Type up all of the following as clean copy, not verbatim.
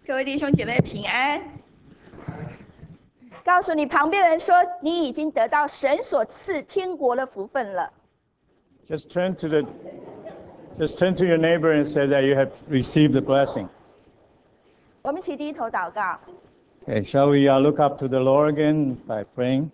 各位弟兄姐妹平安。告诉你旁边的人说，你已经得到神所赐天国的福分了。 Just turn to your neighbor and say that you have received the blessing. 我们一起低头祷告。 Okay, shall we look up to the Lord again by praying?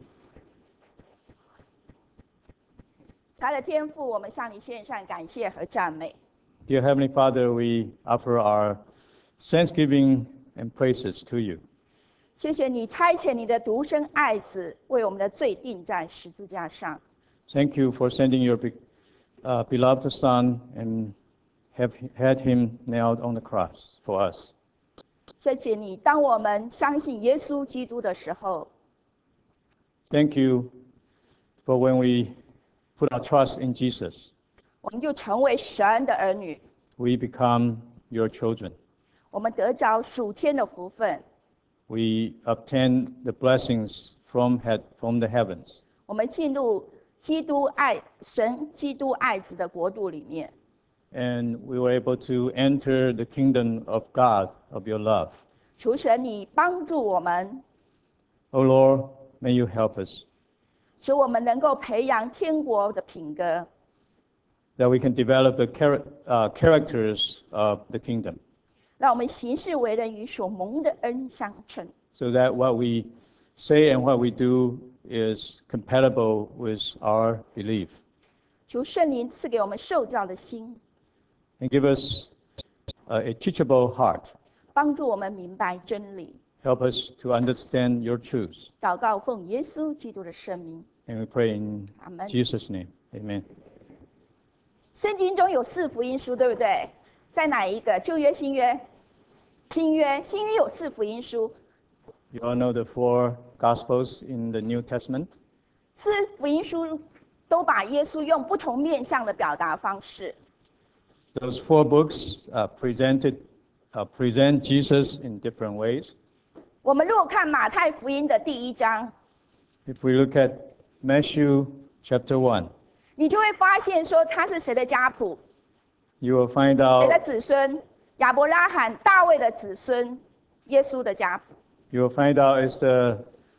亲爱的天父，我们向你献上感谢和赞美。 Dear Heavenly Father, we offer our thanksgiving and praises to you. 谢谢你差遣你的独生爱子为我们的罪钉在十字架上。 Thank you for sending your beloved Son and have had him nailed on the cross for us. 谢谢你，当我们相信耶稣基督的时候， Thank you for when we put our trust in Jesus, 我们就成为神的儿女， we become your children. 我们得着属天的福分， We obtain the blessings from the heavens. 我们进入神基督爱子的国度里面。 And we were able to enter the kingdom of God, of your love. 求神你帮助我们， Oh Lord, may you help us, 使我们能够培养天国的品格， that we can develop the characters of the kingdom, 让我们行事为人与所蒙的恩相称。 so that what we say and what we do is compatible with our belief. 求圣灵赐给我们受教的心， And give us a teachable heart. 帮助我们明白真理。 Help us to understand your truths. 祷告奉耶稣基督的圣名。 And we pray in Amen. Jesus' name. Amen. 圣经中有4福音书，对不对？在哪一个？旧约、新约？新约。新约有4福音书。 You all know the 4 Gospels in the New Testament. 4福音书都把耶稣用不同面向的表达方式。 Those 4 books present Jesus in different ways. 我们如果看马太福音的第1章， If we look at Matthew chapter 1, 你就会发现说他是谁的家谱， you will find 谁的 out 子孙？亚伯拉罕、大卫的子孙，耶稣的家谱。 you will find out is the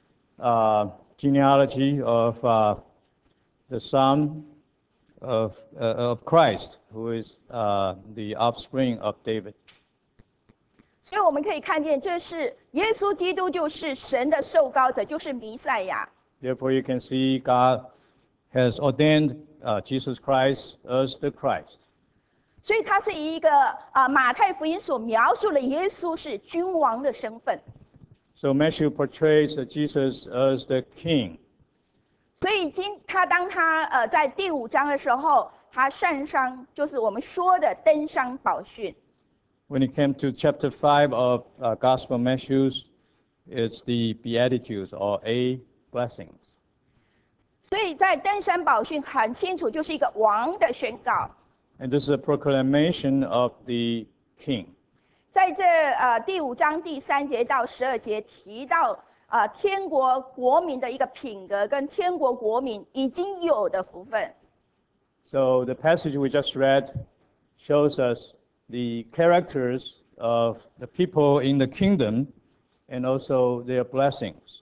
genealogy of the son of Christ, who is the offspring of David. 所以我们可以看见，这是耶稣基督就是神的受膏者，就是弥赛亚。 Therefore, you can see God has ordained Jesus Christ as the Christ. 所以他是以一个马太福音所描述的耶稣是君王的身份。 So Matthew portrays Jesus as the king. 所以当他在第5章的时候，他上山，就是我们说的登山宝训。 When it came to chapter 5 of Gospel Matthew, it's the Beatitudes or A blessings. 所以在登山宝训很清楚，就是一个王的宣告。 And this is a proclamation of the king. 在这第5章第3节到12节提到天国国民的一个品格跟天国国民已经有的福分。 So the passage we just read shows us the characters of the people in the kingdom and also their blessings.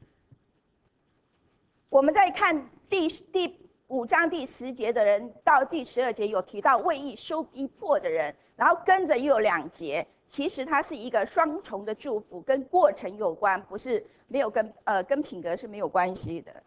我们在看第5章第10节的人到第12节有提到为义受逼迫的人，然后跟着又有2节，其实它是一个双重的祝福，跟过程有关，不是没有跟品格是没有关系的。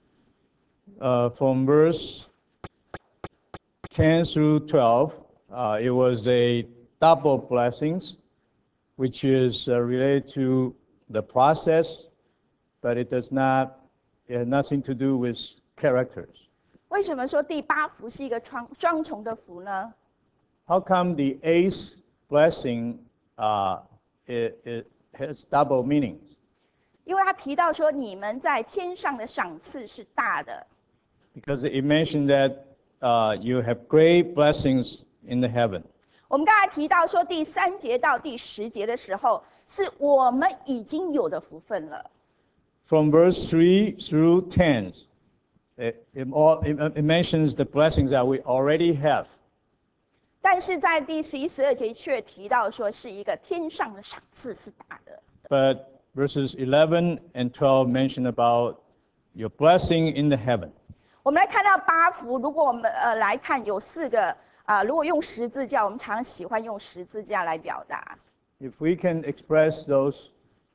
From verse 10 through 12, it was a double blessings, which is related to the process, but it has nothing to do with characters. 为什么说第8福是一个双重的福呢？ How come the 8th blessing it has double meanings? 因为他提到说你们在天上的赏赐是大的。 Because it mentioned that you have great blessings in the heaven. 我们刚才提到说第3节到第10节的时候，是我们已经有的福分了。 From verse 3 through 10, it mentions the blessings that we already have. 但是在第11、12节却提到说是一个天上的赏赐是大的。 But verses 11 and 12 mention about your blessing in the heaven. 我们来看到8福，如果我们来看有4个如果用十字架，我们常喜欢用十字架来表达。 If we can express those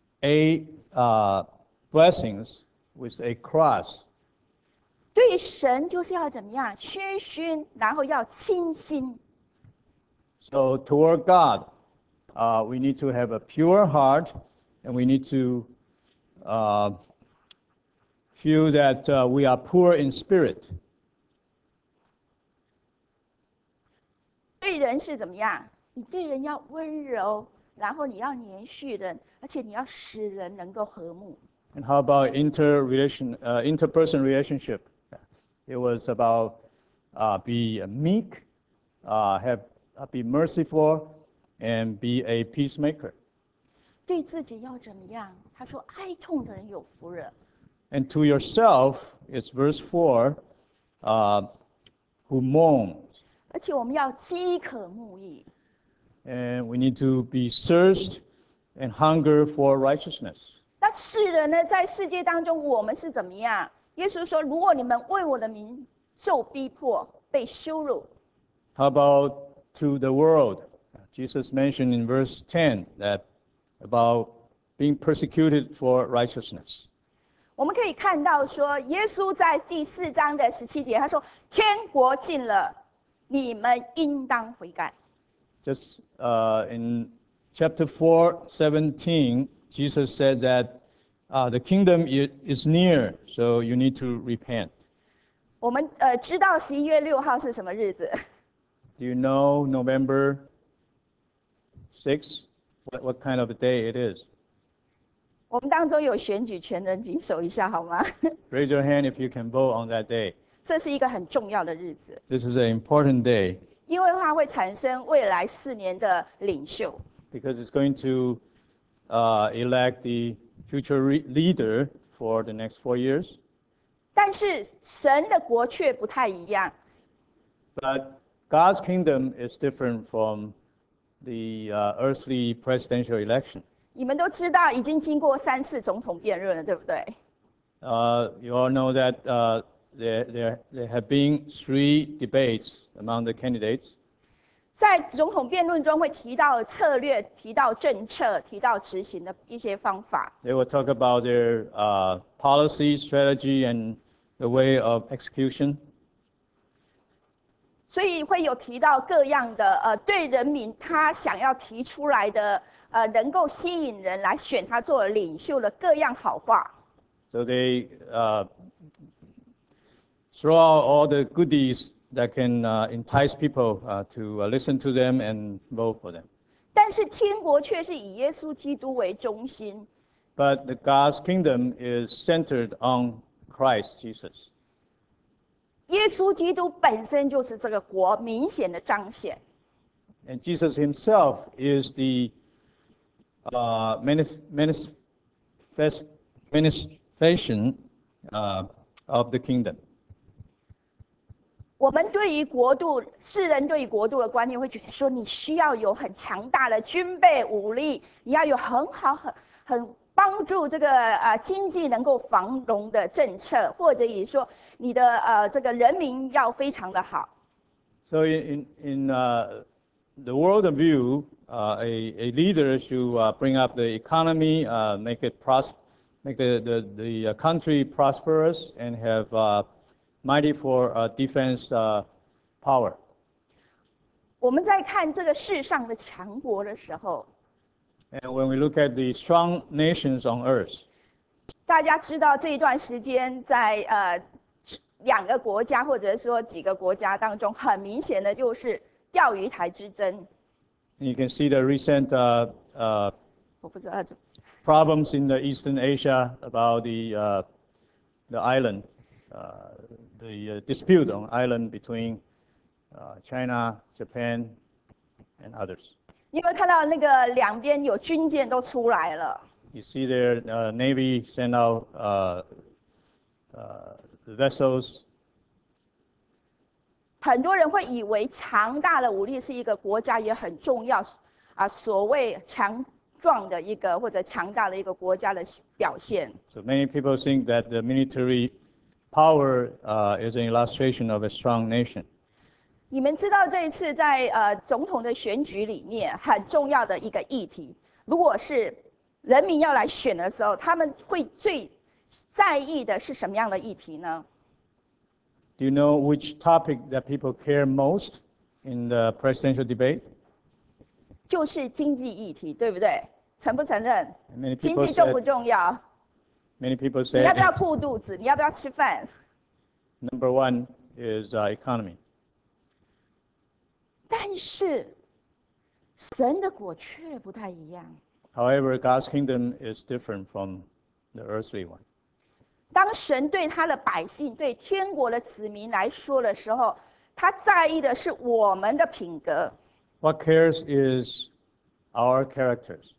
blessings with a cross, 对神就是要怎么样？虚心，然后要清心。 so toward God, we need to have a pure heart, and we need to feel that we are poor in spirit. 对人是怎么样？你对人要温柔，然后你要连续人，而且你要使人能够和睦。 And how about interperson relationship? It was about be meek, be merciful, and be a peacemaker. 对自己要怎么样？他说：“哀痛的人有福了。” And to yourself, it's verse 4, who mourns. 而且我们要饥渴慕义。 And we need to be thirst and hunger for righteousness. 那世人呢，在世界当中，我们是怎么样？耶稣说：“如果你们为我的名受逼迫、被羞辱。” How about to the world? Jesus mentioned in verse 10 that about being persecuted for righteousness. 我们可以看到说，耶稣在第4章的17节，他说：“天国近了，你们应当悔改。” Just in chapter 4:17, Jesus said that the kingdom is near, so you need to repent. 我们知道11月6号是什么日子？ Do you know November 6th? What kind of a day it is? 我们当中有选举权人举手一下好吗？ Raise your hand if you can vote on that day. 这是一个很重要的日子， This is an important day 因为它会产生未来4年的领袖。 because it's going to elect the future leader for the next 4 years. 但是神的国却不太一样。 But God's kingdom is different from the earthly presidential election. 你们都知道，已经经过3次总统辩论了，对不对？ You all know that there have been 3 debates among the candidates. 在总统辩论中会提到策略、提到政策、提到执行的一些方法。 They will talk about their policy, strategy, and the way of execution. 所以会有提到各样的对人民他想要提出来的能够吸引人来选他做领袖的各样好话。 So they throw out all the goodies that can entice people to listen to them and vote for them. 但是天国却是以耶稣基督为中心。 But God's kingdom is centered on Christ Jesus. 耶稣基督本身就是这个国明显的彰显。 And Jesus himself is the manifestation of the kingdom. 我们对于国度，世人对于国度的观念会觉得说，你需要有很强大的军备武力，你要有很帮助这个经济能够繁荣的政策，或者也说你的这个人民要非常的好。 So in the world of view, a leader should bring up the economy, make the country prosperous, and have mighty for defense power. 我们在看这个世上的强国的时候， And when we look at the strong nations on earth, 大家知道这一段时间在2个国家或者说几个国家当中，很明显的就是钓鱼台之争。 you can see the recent 我不知道 problems in the Eastern Asia about the island, the dispute on island between China, Japan, and others. 你有没有看到那个两边有军舰都出来了？ You see their Navy send out the vessels. 很多人会以为强大的武力是一个国家也很重要所谓强壮的一个或者强大的一个国家的表现。 So many people think that the military power is an illustration of a strong nation. 你们知道这一次在总统的选举里面很重要的一个议题，如果是人民要来选的时候，他们会最在意的是什么样的议题呢？ Do you know which topic that people care most in the presidential debate? 就是经济议题，对不对？承不承认？ Many 经 people 济重不 said, 重要？ many people 你 say 要不要顾肚子？你要不要吃饭？ number one is economy. 但是神的国却不太一样。 However, God's kingdom is different from the earthly one. 当神对他的百姓、对天国的子民来说的时候，他在意的是我们的品格。 What cares is our characters.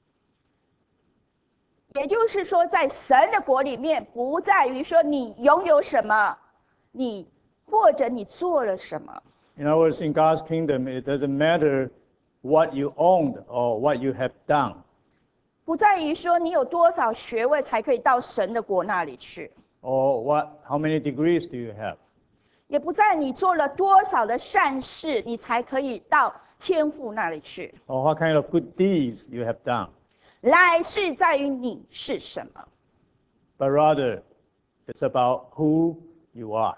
也就是说，在神的国里面，不在于说你拥有什么，或者你做了什么。 In other words, in God's kingdom, it doesn't matter what you owned or what you have done. 不在于说你有多少学位才可以到神的国那里去， Or how many degrees do you have? 也不在你做了多少的善事，你才可以到天父那里去。 Or what kind of good deeds you have done. 乃是在于你是什么。 But rather, it's about who you are.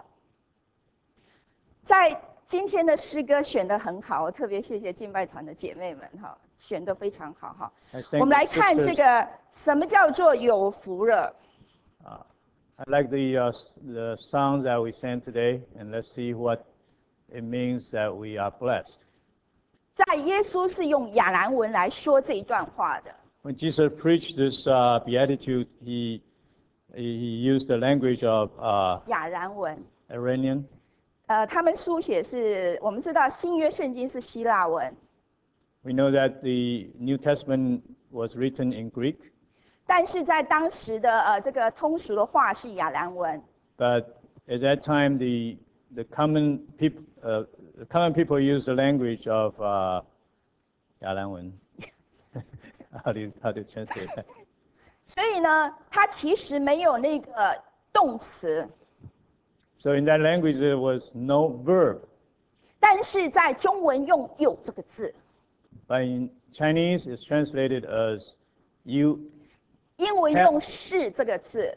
在今天的诗歌选得很好，我特别谢谢敬拜团的姐妹们哈，选得非常好哈。 I think 我们来看 sisters- 这个什么叫做有福了。 I like the songs that we sang today, and let's see what it means that we are blessed. 在耶稣是用亚兰文来说这一段话的。 When Jesus preached this beatitude, he used the language of 亚兰文， Iranian. 他们书写是我们知道新约圣经是希腊文， We know that the New Testament was written in Greek, 但是在当时的这个通俗的话是亚兰文。 but at that time the common people used the language of Yalanwen. How do you translate that? 所以呢，它其实没有那个动词， So in that language there was no verb, 但是在中文用“有”这个字， but in Chinese it's translated as you. 英文用“是”这个字。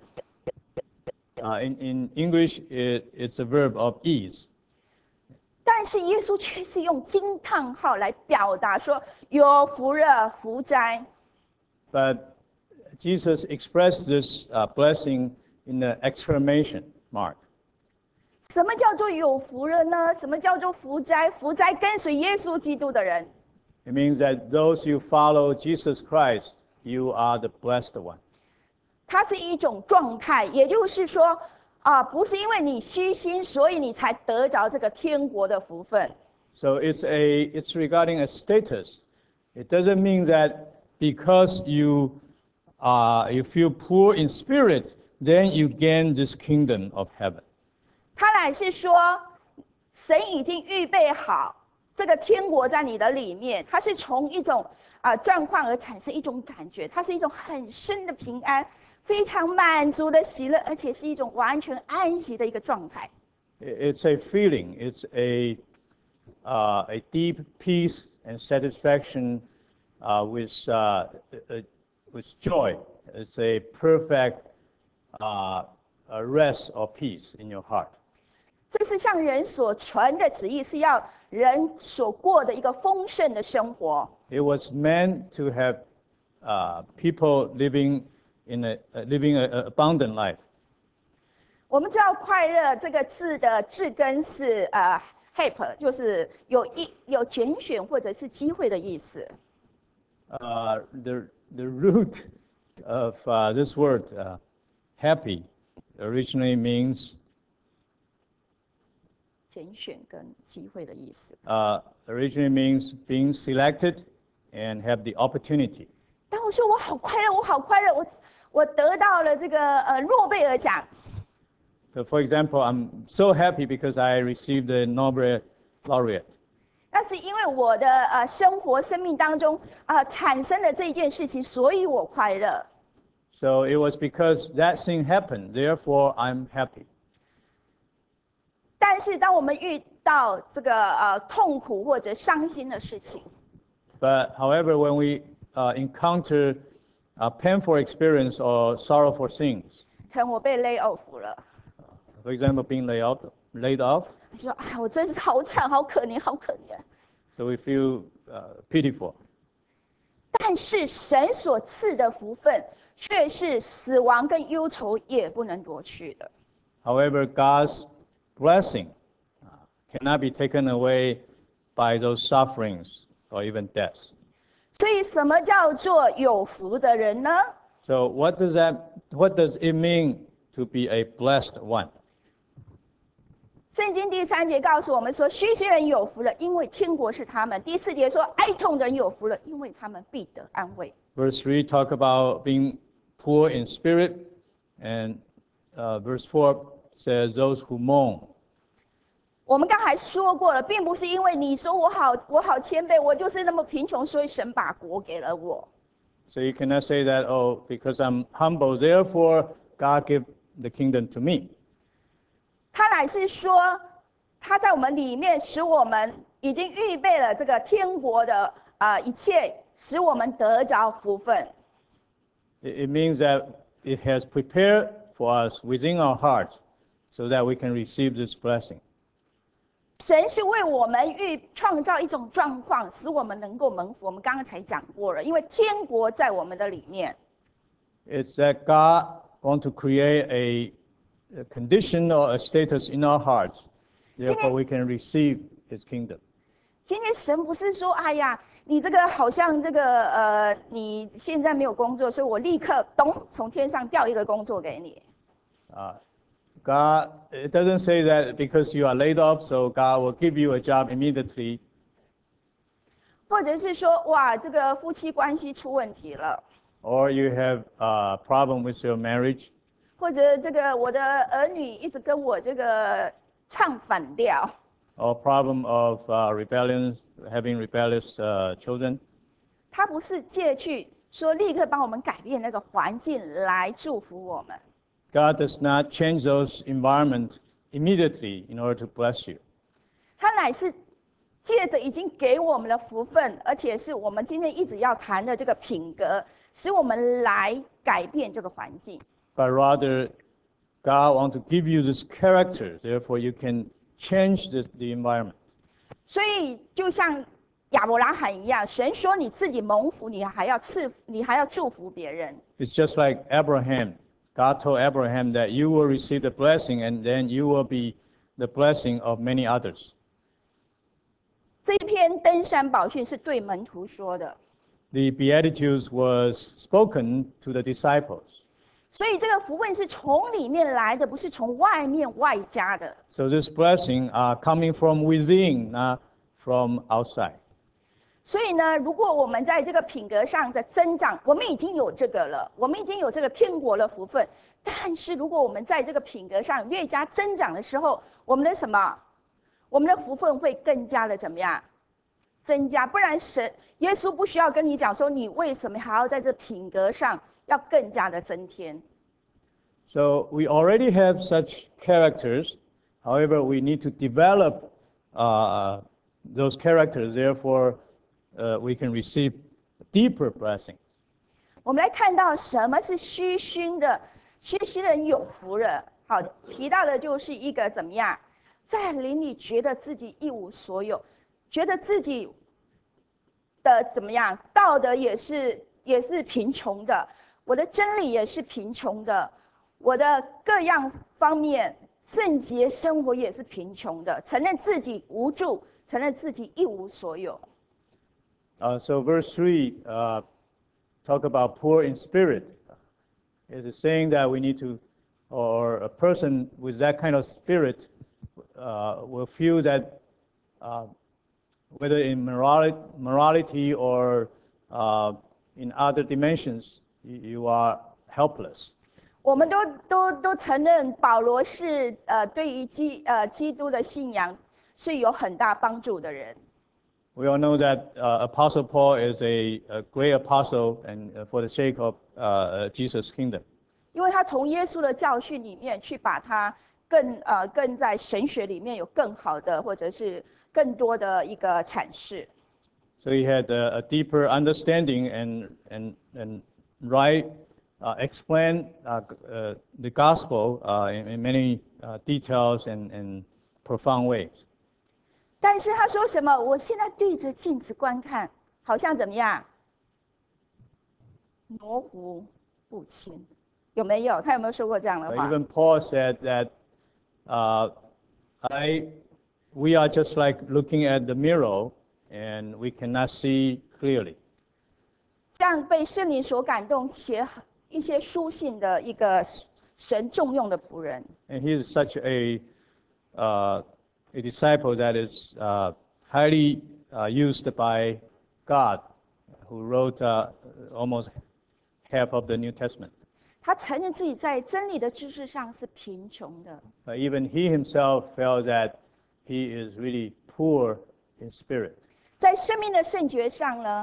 In English, it's a verb of ease. 但是耶稣却是用惊叹号来表达说有福了，福哉。 But Jesus expressed this blessing in the exclamation mark. 什么叫做有福了呢？什么叫做福哉？福哉跟随耶稣基督的人。 It means that those who follow Jesus Christ, you are the blessed one. 它是一种状态，也就是说，不是因为你虚心，所以你才得着这个天国的福分。 So it's regarding a status. It doesn't mean that because you feel poor in spirit, then you gain this kingdom of heaven. 它乃是说，神已经预备好这个天国在你的里面，它是从一种状况而产生一种感觉，它是一种很深的平安，非常满足的喜乐，而且是一种完全安息的一个状态。 It's a feeling. It's a deep peace and satisfaction with joy. It's a perfect rest or peace in your heart. 这是向人所传的旨意，是要人所过的一个丰盛的生活。 It was meant to have people living an abundant life. 我们知道快乐这个字的字根是help， 就是有拣选或者是机会的意思。 The root of this word, happy, originally means 拣选跟机会的意思。 originally means being selected and have the opportunity. 当我说我好快乐，我好快乐，我得到了这个诺贝尔奖， So for example, I'm so happy because I received the Nobel laureate. 那是因为我的生命当中产生了这件事情，所以我快乐。 So it was because that thing happened, therefore I'm happy. 但是当我们遇到这个痛苦或者伤心的事情， But however, when we encounter a painful experience or sorrowful things, 可能我被 lay off 了， for example, being laid off, 你说哎，我真是好惨，好可怜，好可怜。 so we feel pitiful. 但是神所赐的福分，却是死亡跟忧愁也不能夺去的。 However, God's blessing cannot be taken away by those sufferings or even death. 所以，什么叫做有福的人呢？ So what does it mean to be a blessed one? 圣经第3节告诉我们说，虚心人有福了，因为天国是他们。第4节说，哀痛的人有福了，因为他们必得安慰。 Verse 3 talk about being poor in spirit, and verse 4 says those who mourn. 我们刚才说过了，并不是因为你说我好谦卑，我就是那么贫穷，所以神把国给了我。 So you cannot say that, oh, because I'm humble, therefore God gave the kingdom to me. 他乃是说，他在我们里面，使我们已经预备了这个天国的一切，使我们得着福分。 It means that it has prepared for us within our hearts so that we can receive this blessing. 神是为我们创造一种状况，使我们能够蒙福。我们刚刚才讲过了，因为天国在我们的里面。 It's that God wants to create a condition or a status in our hearts, therefore we can receive His kingdom. 今天神不是说，哎呀，你这个好像这个你现在没有工作，所以我立刻咚从天上掉一个工作给你。 God, it doesn't say that because you are laid off, so God will give you a job immediately. 或者是说，哇，这个夫妻关系出问题了， Or you have a problem with your marriage, 或者这个我的儿女一直跟我这个唱反调， or problem of having rebellious children. 他不是借去说立刻帮我们改变那个环境来祝福我们。 God does not change those environment immediately in order to bless you. 他乃是借着已经给我们的福分，而且是我们今天一直要谈的这个品格，使我们来改变这个环境。 But rather, God wants to give you this character, therefore you can change the environment. 所以就像亚伯拉罕一样，神说你自己蒙福，你还要祝福别人。 It's just like Abraham. God told Abraham that you will receive the blessing and then you will be the blessing of many others. 这一篇登山宝训是对门徒说的， The Beatitudes was spoken to the disciples. 所以这个福分是从里面来的，不是从外面外加的。 So this blessing are coming from within, not from outside. 所以呢，如果我们在这个品格上的增长，我们已经有这个了，我们已经有这个天国的福分。但是如果我们在这个品格上越加增长的时候，我们的什么？我们的福分会更加的怎么样？增加。不然耶稣不需要跟你讲说，你为什么还要在这品格上要更加的增添。 So we already have such characters. However, we need to develop those characters. Therefore, we can receive deeper blessings. 我们来看到什么是虚心的，虚心人有福了。好，提到的就是一个怎么样，在灵里觉得自己一无所有，觉得自己的怎么样，道德也是贫穷的，我的真理也是贫穷的，我的各样方面圣洁生活也是贫穷的，承认自己无助，承认自己一无所有。 So verse 3 talk about poor in spirit. It is saying that we need to, or a person with that kind of spirit will feel that whether in morality or in other dimensions, you are helpless. 我们都承认保罗是对于基督的信仰是有很大帮助的人。 We all know that Apostle Paul is a great apostle, and for the sake of Jesus' kingdom. 因为他从耶稣的教训里面去把他更在神学里面有更好的或者是更多的一个阐释。 So he had a deeper understanding and right explain the gospel in many details and profound ways. 但是他说什么？我现在对着镜子观看，好像怎么样？模糊不清，有没有？他有没有说过这样的 But 话？ even Paul said that we are just like looking at the mirror and we cannot see clearly. 这样被圣灵所感动，写一些书信的一个神重用的仆人。 And he is such a disciple that is highly used by God, who wrote almost half of the New Testament. 他承认自己在真理的知识上是贫穷的， Even he himself felt that he is really poor in spirit. 在生命的圣诀上呢，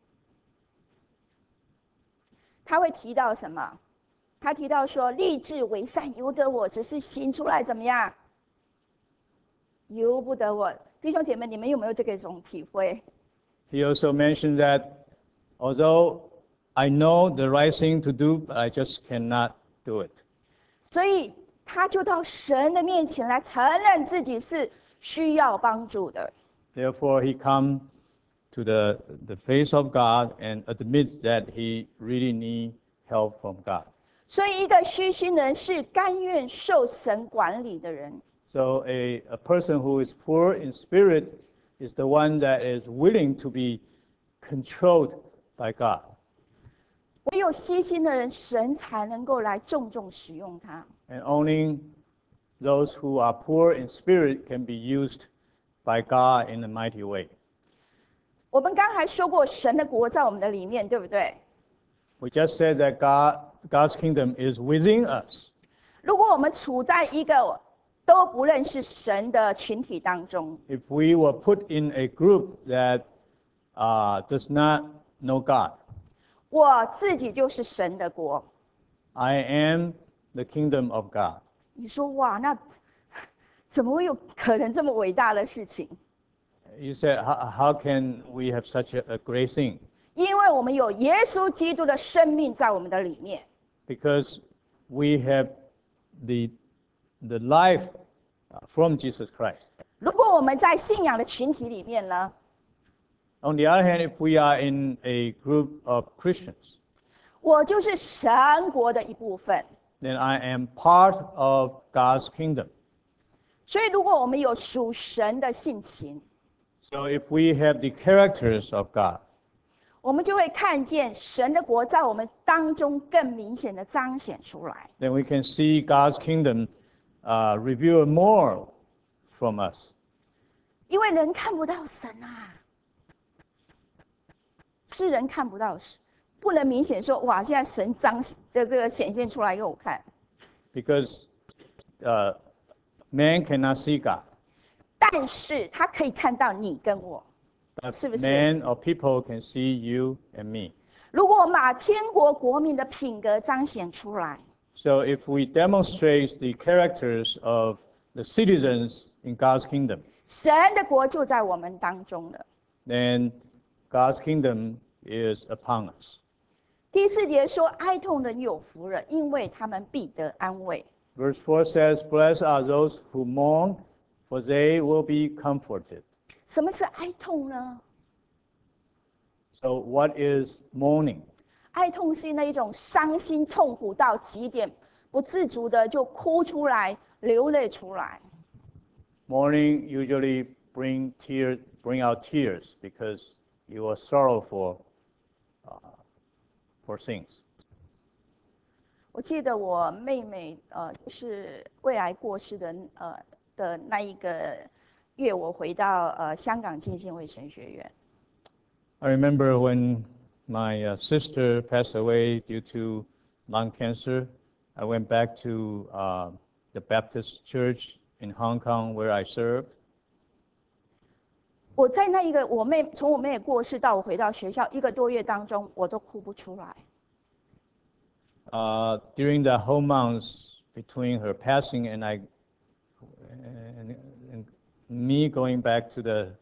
他会提到什么？他提到说，立志为善由得我，只是行出来怎么样？由不得我。弟兄姐妹，你们有没有这个种体会？ He also mentioned that although I know the right thing to do, but I just cannot do it. 所以他就到神的面前来承认自己是需要帮助的。 Therefore, he come to the face of God and admits that he really need help from God. 所以，一个虚心人是甘愿受神管理的人。 So a person who is poor in spirit is the one that is willing to be controlled by God. 唯有虚心的人，神才能够来重重使用他。 And only those who are poor in spirit can be used by God in a mighty way. 我们刚才说过，神的国在我们的里面，对不对？ We just said that God's kingdom is within us. 如果我们处在一个都不认识神的群体当中， If we were put in a group that does not know God, 我自己就是神的国。 I am the kingdom of God. 你说哇，那怎么会有可能这么伟大的事情？ You said, how can we have such a great thing? 因为我们有耶稣基督的生命在我们的里面。 Because we have the life from Jesus Christ. 如果我们在信仰的群体里面呢， On the other hand, if we are in a group of Christians, 我就是神国的一部分。 then I am part of God's kingdom. 所以，如果我们有属神的性情， So if we have the characters of God, 我们就会看见神的国在我们当中更明显的彰显出来。 then we can see God's kingdom revealed more from us. 因为人看不到神啊，是人看不到神，不能明显说哇，现在神彰显这个显现出来给我看。 Because man cannot see God. 但是他可以看到你跟我， But 是不是？ man or people can see you and me. 如果我们把天国国民的品格彰显出来， So if we demonstrate the characters of the citizens in God's kingdom, 神的国就在我们当中了。 then God's kingdom is upon us. 第4节说：“哀痛人有福了，因为他们必得安慰。” Verse 4 says, Blessed are those who mourn, for they will be comforted. 什么是哀痛呢？ So what is mourning? 哀痛是那一种伤心痛苦到极点，不自主的就哭出来、流泪出来。 Mourning usually bring out tears because you are sorrowful for things. 我记得我妹妹就是胃癌过世的那一个月，我回到香港浸信会神学院。 I remember when my sister passed away due to lung cancer I went back to the Baptist Church in Hong Kong where I served. 我在那一个从我妹过世到我回到学校1个多月当中，我都哭不出来。 During the whole months between her passing and me going back to the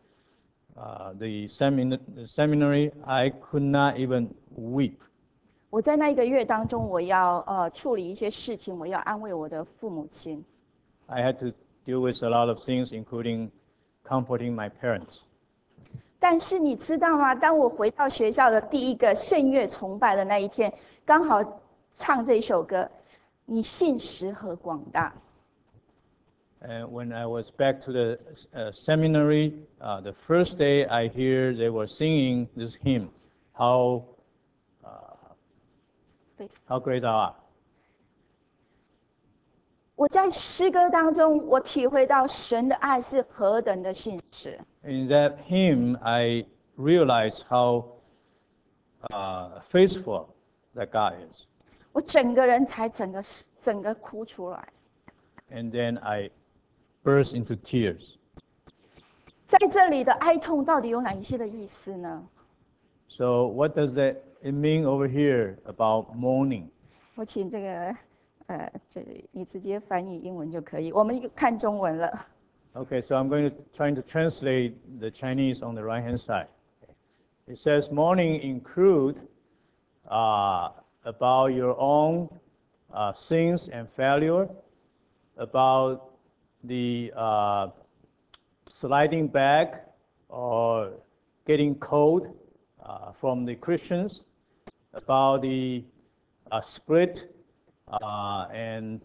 seminary, I could not even weep. 我在那1个月当中，我要处理一些事情，我要安慰我的父母亲。 I had to deal with a lot of things, including comforting my parents. 但是你知道吗？当我回到学校的第1个圣乐崇拜的那一天，刚好唱这一首歌，你信实何广大。 And when I was back to the seminary, the first day I hear they were singing this hymn, how great thou art. 我在诗歌当中，我体会到神的爱是何等的信实。 In that hymn, I realized how faithful that God is. 我整个人才整个哭出来。 And then I burst into tears. 在这里的哀痛到底有哪一些的意思呢？ So what does it mean over here about mourning? 我请这个你直接翻译英文就可以，我们看中文了。 Okay, so I'm going to try to translate the Chinese on the right-hand side. It says, mourning include about your own sins and failure, about the sliding back or getting cold from the Christians, about the split and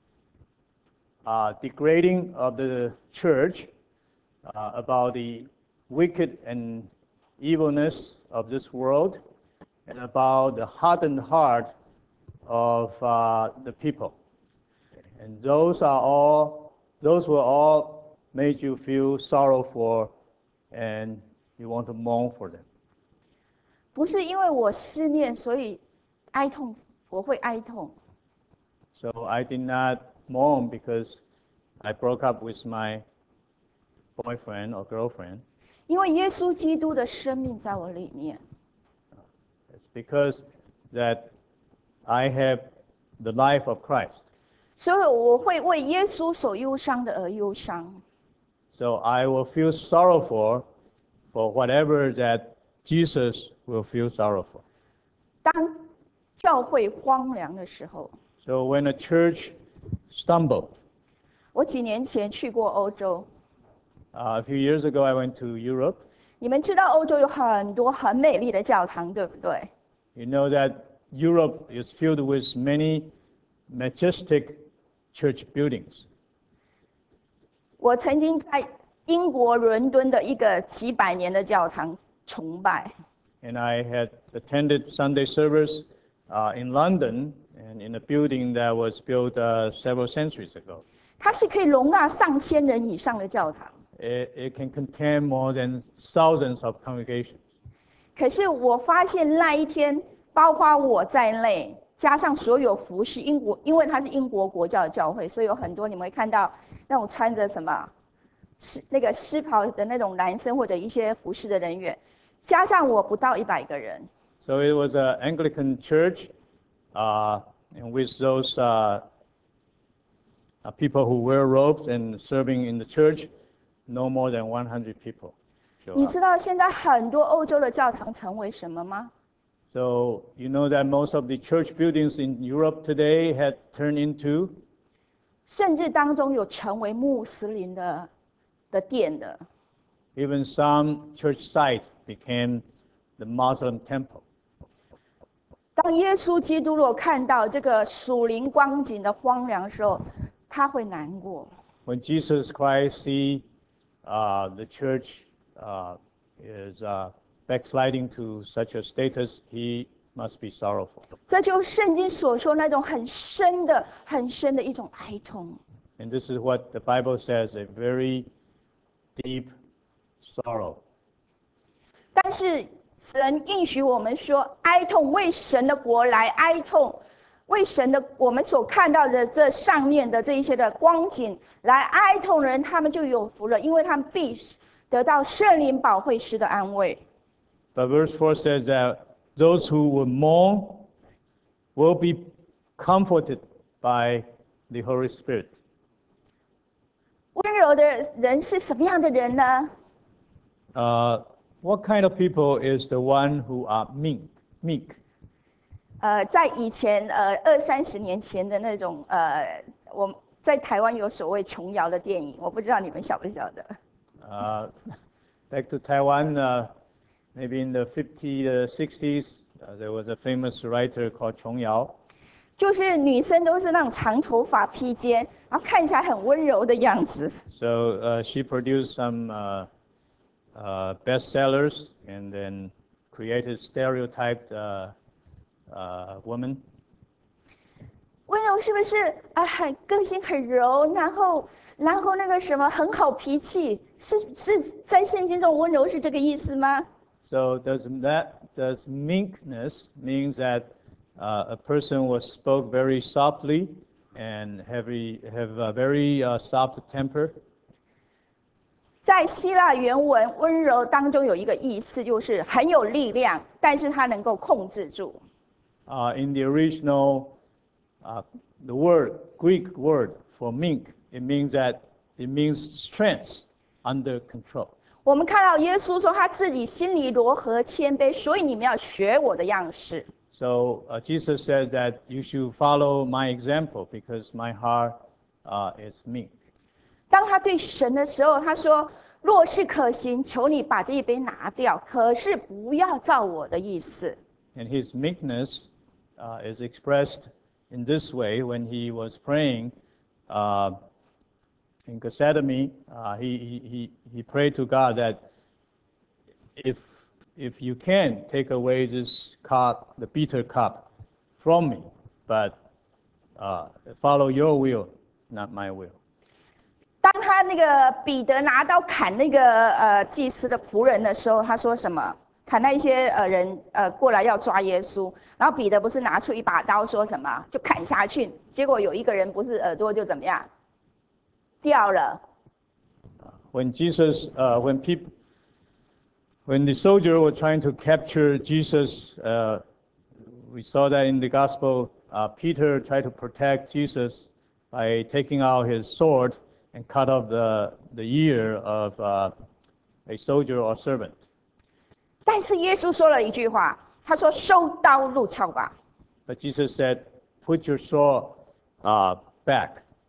degrading of the church, about the wicked and evilness of this world, and about the hardened heart of the people. And those were all made you feel sorrow for, and you want to mourn for them. 不是因为我思念，所以哀痛，我会哀痛。 So I did not mourn because I broke up with my boyfriend or girlfriend. 因为耶稣基督的生命在我里面。 It's because that I have the life of Christ. 所以我会为耶稣所忧伤的而忧伤。 So I will feel sorrowful for whatever that Jesus will feel sorrowful. 当教会荒凉的时候， So when a church stumbled, 我几年前去过欧洲。 a few years ago I went to Europe. 你们知道欧洲有很多很美丽的教堂，对不对？ You know that Europe is filled with many majestic church buildings. 我曾经在英国伦敦的一个几百年的教堂崇拜。 And I had attended Sunday service in London and in a building that was built several centuries ago. 它是可以容纳上千人以上的教堂。 It can contain more than thousands of congregations. 可是我发现那一天，包括我在内，加上所有服侍英国，因为它是英国国教的教会，所以有很多你们会看到那种穿着什么那个狮袍的那种男生或者一些服侍的人员，加上我不到100个人。 So it was an Anglican church, and with those people who wear robes and serving in the church, no more than 100 people show 你 up. 知道现在很多欧洲的教堂成为什么吗？ So you know that most of the church buildings in Europe today had turned into, 甚至当中有成为穆斯林的殿的。 even some church site became the Muslim temple. 当耶稣基督如果看到这个属灵光景的荒凉的时候，他会难过。 When Jesus Christ see the church is backsliding to such a status, he must be sorrowful. 这就是圣经所说那种很深的一种哀痛。 And this is what the Bible says, a very deep sorrow. 但是神应许我们说，哀痛为神的国来哀痛， 为神的我们所看到的这上面的这一些的光景来哀痛人，他们就有福了，因为他们必得到圣灵保惠师的安慰。 But verse 4 says that those who will mourn will be comforted by the Holy Spirit. 温柔的人是什么样的人呢？ What kind of people is the one who are meek? 在以前20-30年前的那种我在台湾有所谓琼瑶的电影，我不知道你们晓不晓得。 Back to Taiwan, maybe in the 50s, 60s, there was a famous writer called Chong Yao. 就是女生都是那种长头发披肩，然后看起来很温柔的样子。 So she produced some bestsellers and then created stereotyped women. 温柔是不是很个性很柔，然后那个什么很好脾气，是在圣经中温柔是这个意思吗？ So does meekness means that a person was spoke very softly and have a very soft temper? 在希腊原文，温柔当中有一个意思，就是很有力量，但是它能够控制住。 In the original, the Greek word for meek, it means strength under control. 我们看到耶稣说他自己心里柔和谦卑，所以你们要学我的样式。 So Jesus said that you should follow my example because my heart is meek. 当他对神的时候，他说：“若是可行，求你把这一杯拿掉，可是不要照我的意思。” And his meekness is expressed in this way when he was praying in Gethsemane. He prayed to God that if you can take away this cup, the bitter cup, from me, but follow your will, not my will. 当他那个彼得拿刀砍那个祭司的仆人的时候，他说什么？砍那一些人过来要抓耶稣，然后彼得不是拿出一把刀说什么，就砍下去，结果有一个人不是耳朵就怎么样掉了。 When the soldier were trying to capture Jesus, we saw that in the gospel. Peter tried to protect Jesus by taking out his sword and cut off the ear of a soldier or servant. 但是耶稣说了一句话，他说：“收刀入鞘吧。” But Jesus said, "Put your sword back."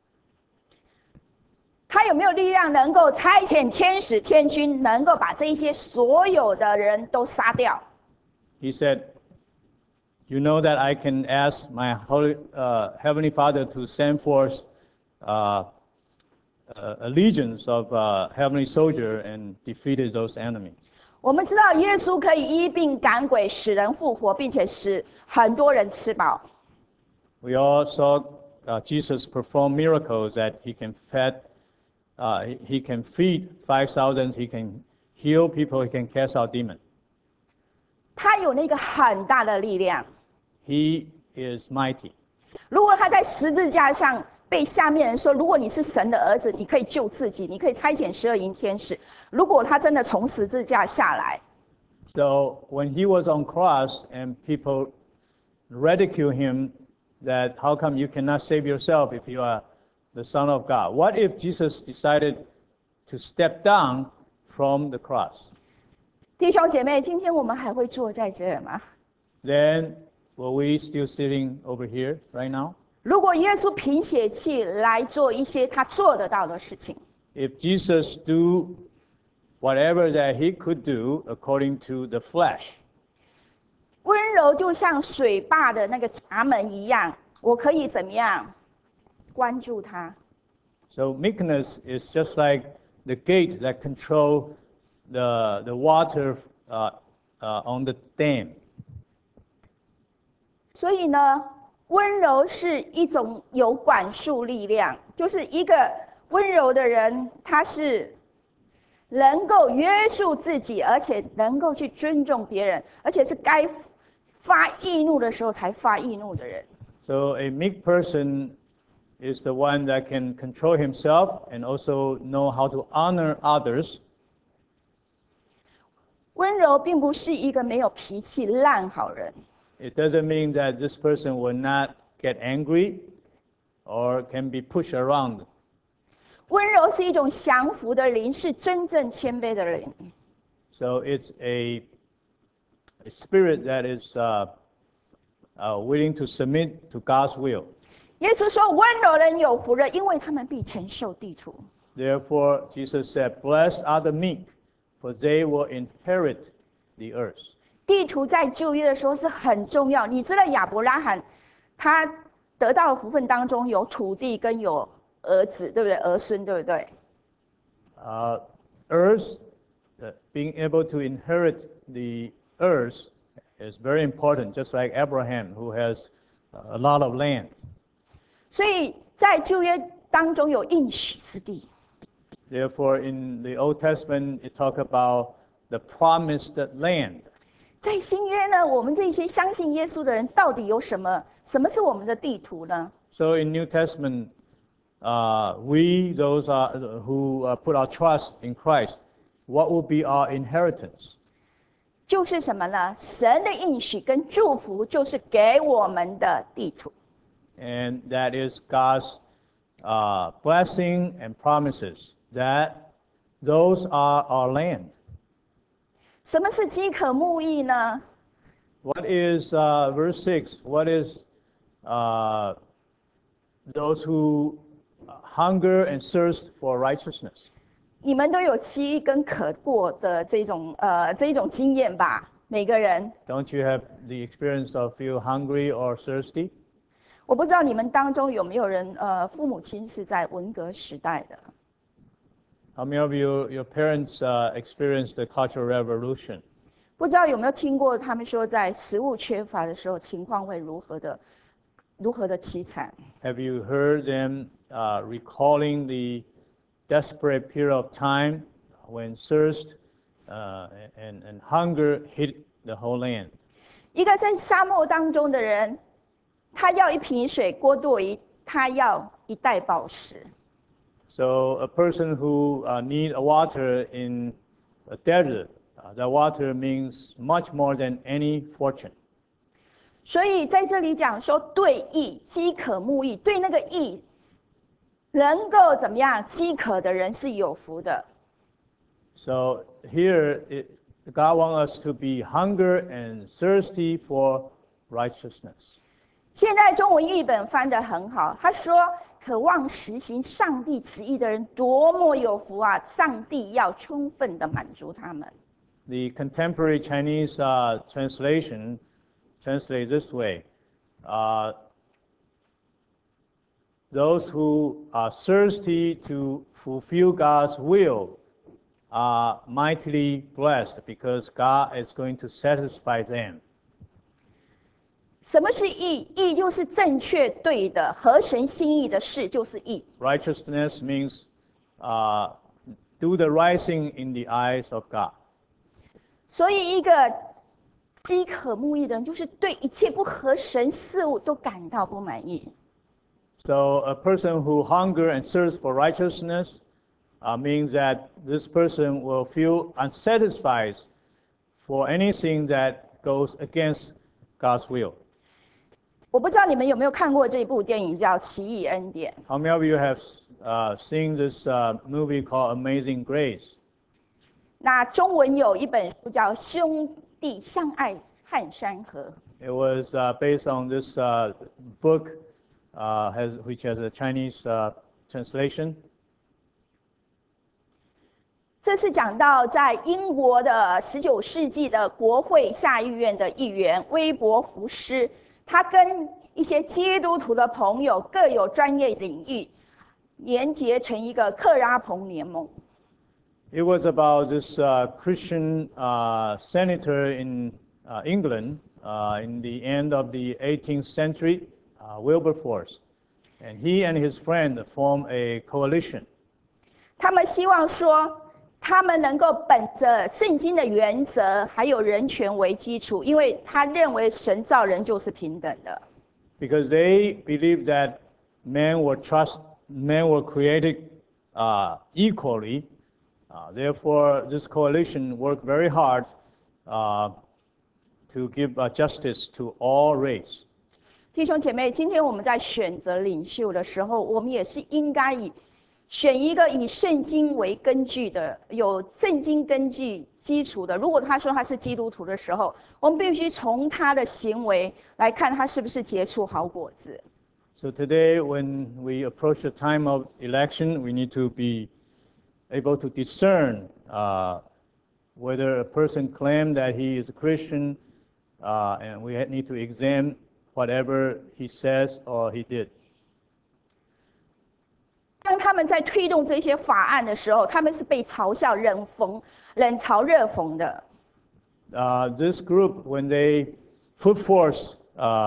他有没有力量能够差遣天使天军，能够把这一些所有的人都杀掉？ He said, "You know that I can ask my Heavenly Father to send forth legions of heavenly soldiers and defeated those enemies." 我们知道耶稣可以医病赶鬼，使人复活，并且使很多人吃饱。 We all saw Jesus perform miracles that he can feed 5,000, he can heal people, he can cast out demons. 他有那个很大的力量。 He is mighty. 如果他在十字架上被下面人说，如果你是神的儿子，你可以救自己，你可以差遣12营天使。如果他真的从十字架下来， So when he was on cross and people ridicule him that how come you cannot save yourself if you are the Son of God? What if Jesus decided to step down from the cross? 弟兄姐妹，今天我们还会坐在这儿吗？ Then were we still sitting over here right now? 如果耶稣凭血气来做一些他做得到的事情， If Jesus do whatever that he could do according to the flesh, 温柔就像水坝的那个闸门一样，我可以怎么样关注他？ so meekness is just like the gate that control the water on the dam. 所以呢，温柔是一种有管束力量，就是一个温柔的人，他是能够约束自己，而且能够去尊重别人，而且是该发易怒的时候才发易怒的人。 So a meek person is the one that can control himself and also know how to honor others. 温柔并不是一个没有脾气烂好人， It doesn't mean that this person will not get angry or can be pushed around. 温柔是一种降服的灵，是真正谦卑的灵。 So it's a spirit that is willing to submit to God's will. 耶稣说：“温柔人有福了，因为他们必承受地土。” Therefore, Jesus said, "Blessed are the meek, for they will inherit the earth." 地图在旧约的时候是很重要。你知道亚伯拉罕他得到的福分当中有土地跟有儿子，对不对？儿孙，对不对？ Earth, being able to inherit the earth is very important, just like Abraham, who has a lot of land. 所以在旧约当中有应许之地。 Therefore, in the Old Testament, it talks about the promised land. 在新约呢，我们这些相信耶稣的人到底有什么？什么是我们的地图呢？ So in New Testament, we, those who put our trust in Christ, what will be our inheritance? 就是什么呢？神的应许跟祝福，就是给我们的地图。 And that is God's blessing and promises, that those are our land. 什么是饥渴慕义呢？ What is, verse 6, what is those who hunger and thirst for righteousness? 你们都有饥跟渴过的这种经验吧？每个人， Don't you have the experience of feel hungry or thirsty? 我不知道你们当中有没有人父母亲是在文革时代的？ How many of you, your parents experienced the Cultural Revolution? 不知道有没有听过他们说，在食物缺乏的时候，情况会如何的凄惨？ Have you heard them recalling the desperate period of time when thirst and hunger hit the whole land? 一个在沙漠当中的人，他要一瓶水，郭多于他要一袋宝石。 So a person who needs water in a desert, that water means much more than any fortune. 所以在这里讲说，对义、饥渴慕义，对那个义能够怎么样？饥渴的人是有福的。 So here, God wants us to be hunger and thirsty for righteousness. 现在中文译本翻得很好，他说：“渴望实行上帝旨意的人多么有福啊！上帝要充分的满足他们。” The contemporary Chinese translation translates this way: those who are thirsty to fulfill God's will are mightily blessed because God is going to satisfy them. 什么是义？义就是正确对的、合神心意的事，就是义。 Righteousness means do the right thing in the eyes of God. 所以，一个饥渴慕义的人，就是对一切不合神事物都感到不满意。 So a person who hunger and thirsts for righteousness means that this person will feel unsatisfied for anything that goes against God's will. 我不知道你们有没有看过这部电影，叫《奇异恩典》。 How many of you have seen this movie called Amazing Grace? 那中文有一本书叫《兄弟相爱撼山河》。 It was based on this book, which has a Chinese translation. 这是讲到在英国的19世纪的国会下议院的议员威伯福斯，他跟一些基督徒的朋友各有专业领域，连结成一个克拉彭联盟。 It was about this Christian senator in England in the end of the 18th century, Wilberforce. And he and his friend formed a coalition. 他们希望说，他们能够本着圣经的原则，还有人权为基础，因为他认为神造人就是平等的。 because they believe that men were created equally. Therefore, this coalition worked very hard to give justice to all race. 弟兄姐妹，今天我们在选择领袖的时候，我们也是应该选一个以圣经为根据的，有圣经根据基础的。如果他说他是基督徒的时候，我们必须从他的行为来看他是不是结出好果子。 So today, when we approach the time of election, we need to be able to discern whether a person claimed that he is a Christian, and we need to examine whatever he says or he did. 当他们在推动这些法案的时候，他们是被嘲笑、冷嘲热讽的。 This group, when they put forth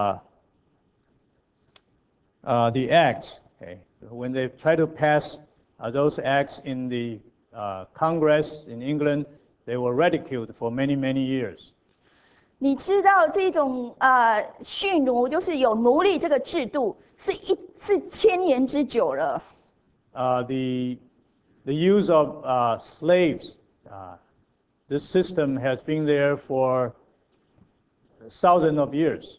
the acts, okay, when they try to pass those acts in the Congress in England, they were ridiculed for many, many years. 你知道这种蓄奴，就是有奴隶这个制度，是千年之久了。 The use of slaves, this system has been there for thousands of years.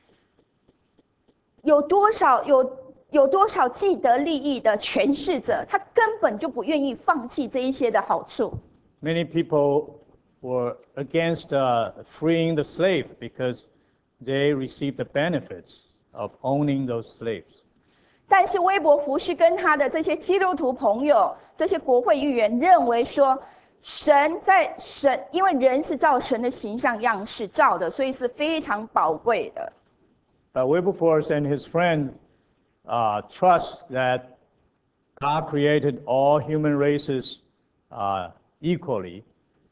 有多少既得利益的权势者，他根本就不愿意放弃这一些的好处。 Many people were against freeing the slave because they received the benefits of owning those slaves. 但是威伯福是跟他的这些基督徒朋友、这些国会议员认为说，因为人是照神的形象样式造的，所以是非常宝贵的。 Wilberforce and his friend trust that God created all human races equally.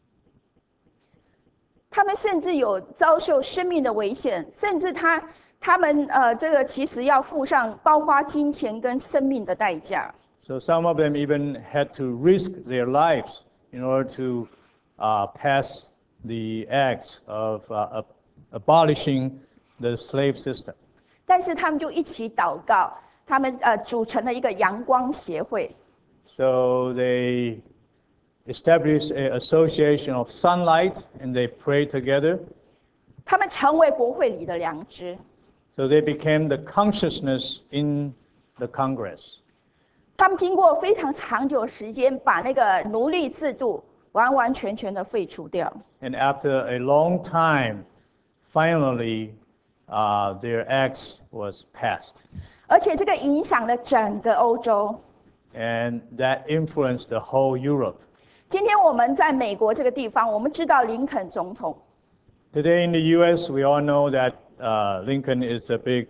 他们甚至有遭受生命的危险，甚至他们这个其实要付上包括金钱跟生命的代价。 So some of them even had to risk their lives in order to pass the acts of abolishing the slave system. 但是他们就一起祷告，他们组成了一个阳光协会。 So they established an association of sunlight, and they prayed together. 他们成为国会里的良知。 So they became the consciousness in the Congress. 他们经过非常长久的时间，把那个奴隶制度完完全全的废除掉。 And after a long time, finally, their acts was passed. 而且这个影响了整个欧洲。 And that influenced the whole Europe. 今天我们在美国这个地方，我们知道林肯总统。 Today in the U.S., we all know that Lincoln is a big,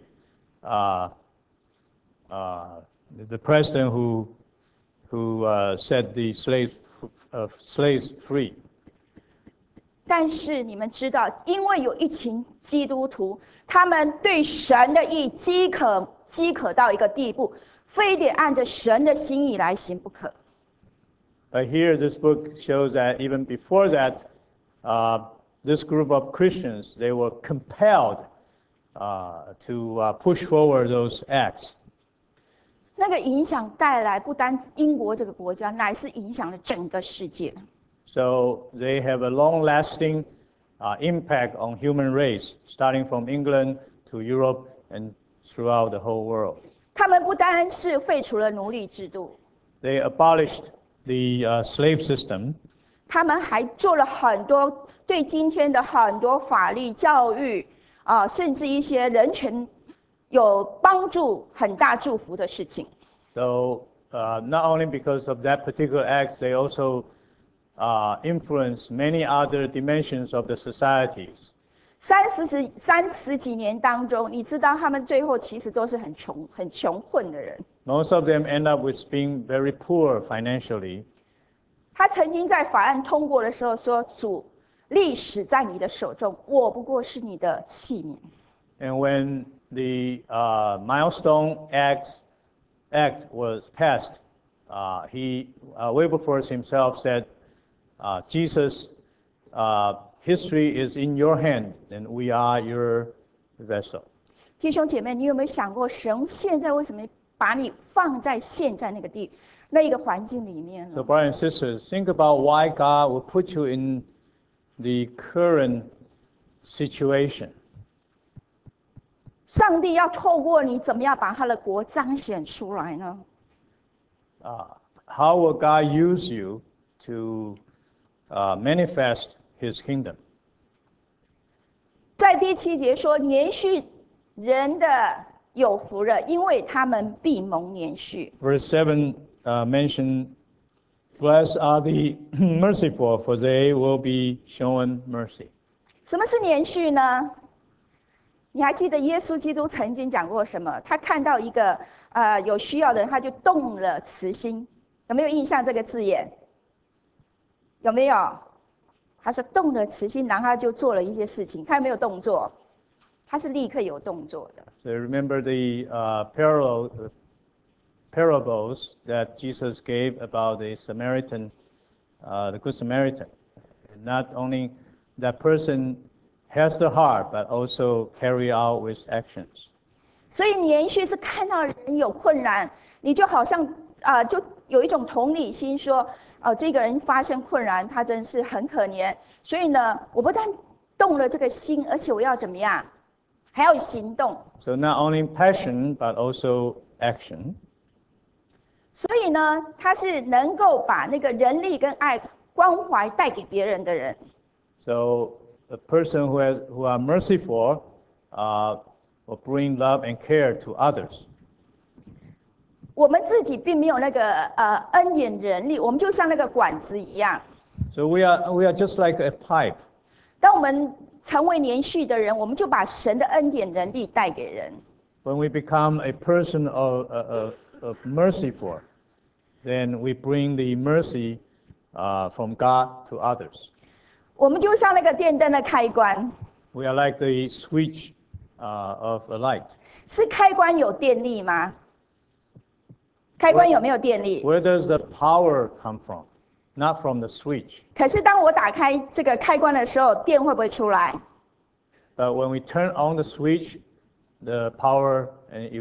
the president who set the slaves free. 但是你们知道，因为有一群基督徒，他们对神的意饥渴到一个地步，非得按着神的心意来行不可。 But here, this book shows that even before that, this group of Christians, they were compelled to push forward those acts. 那个影响带来不单英国这个国家，乃是影响了整个世界。 So they have a long-lasting impact on human race, starting from England to Europe and throughout the whole world. 他们不单是废除了奴隶制度， They abolished the slave system. 他们还做了很多对今天的很多法律、教育甚至一些人权有帮助、很大祝福的事情。 So not only because of that particular act, they also influence many other dimensions of the societies. 30几年当中，你知道他们最后其实都是很穷困的人。 Most of them end up with being very poor financially. 他曾经在法案通过的时候说：“主，历史在你的手中，我不过是你的器皿。” And when the Milestone Act was passed, Wilberforce himself said, Jesus, history is in your hand, and we are your vessel. 弟兄姐妹，你有没有想过，神现在为什么把你放在现在那一个环境里面 So, 呢？ brothers and sisters, think about why God will put you in the current situation. 上帝要透过你怎么样把他的国彰显出来呢？ How will God use you to manifest His kingdom? 在第7节说，连续人的有福了，因为他们必蒙连续。 Verse 7 mentioned, Blessed are the merciful, for they will be shown mercy. 什么是连续呢？你还记得耶稣基督曾经讲过什么？他看到一个有需要的人，他就动了慈心，有没有印象这个字眼？有没有？他说动了慈心，然后他就做了一些事情。他有没有动作？他是立刻有动作的。 So remember the parables that Jesus gave about the Good Samaritan. Not only that person has the heart, but also carry out with actions. 所以连续是看到人有困难，你就好像就有一种同理心说，这个人发生困难，他真是很可怜。所以呢，我不但动了这个心，而且我要怎么样，还要行动。 So not only passion, but also action. 所以呢，他是能够把那个人力跟爱、关怀带给别人的人。 So a person who are merciful will bring love and care to others. 我们自己并没有那个恩典人力，我们就像那个管子一样。 So we are just like a pipe. 当我们成为连续的人，我们就把神的恩典人力带给人。 When we become a person of merciful, then we bring the mercy from God to others. 我们就像那个电灯的开关， We are like the switch of a light. 是开关有电力吗？开关有没有电力？ Where does the power come from? Not from the switch. 可是当我打开这个开关的时候，电会不会出来？ But when we turn on the switch, the power and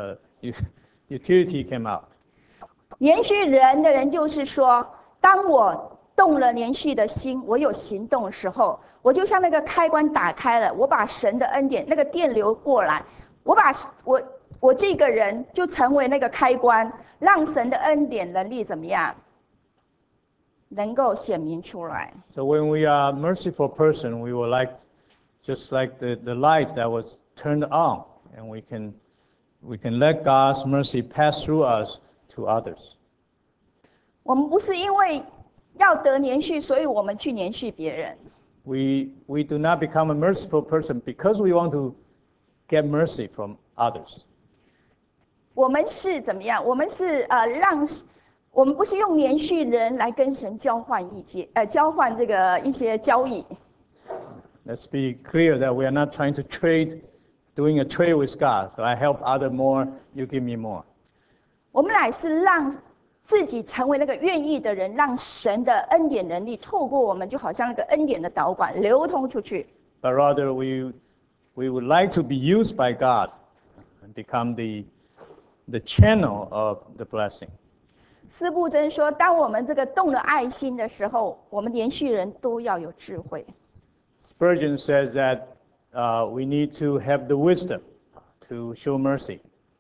utility came out. 连续人的人就是说，当我动了连续的心，我有行动的时候，我就像那个开关打开了，我把神的恩典那个电流过来，我这个人就成为那个开关，让神的恩典能力怎么样，能够显明出来。 So when we are a merciful person, we will just like the light that was turned on, and we can let God's mercy pass through us to others. 我们不是因为要得连续，所以我们去连续别人。 We do not become a merciful person because we want to get mercy from others. 我们是怎么样？我们是我们不是用连续人来跟神交换交换这个一些交易。 Let's be clear that we are not trying to doing a trade with God. So I help other more, you give me more. 我们乃是让自己成为那个愿意的人，让神的恩典能力透过我们，就好像那个恩典的导管流通出去。 But rather we would like to be used by God and become the channel of the blessing. 司布真说，当我们这个动了爱心的时候，我们连续人都要有智慧。 Spurgeon says that we need to have the wisdom to show mercy.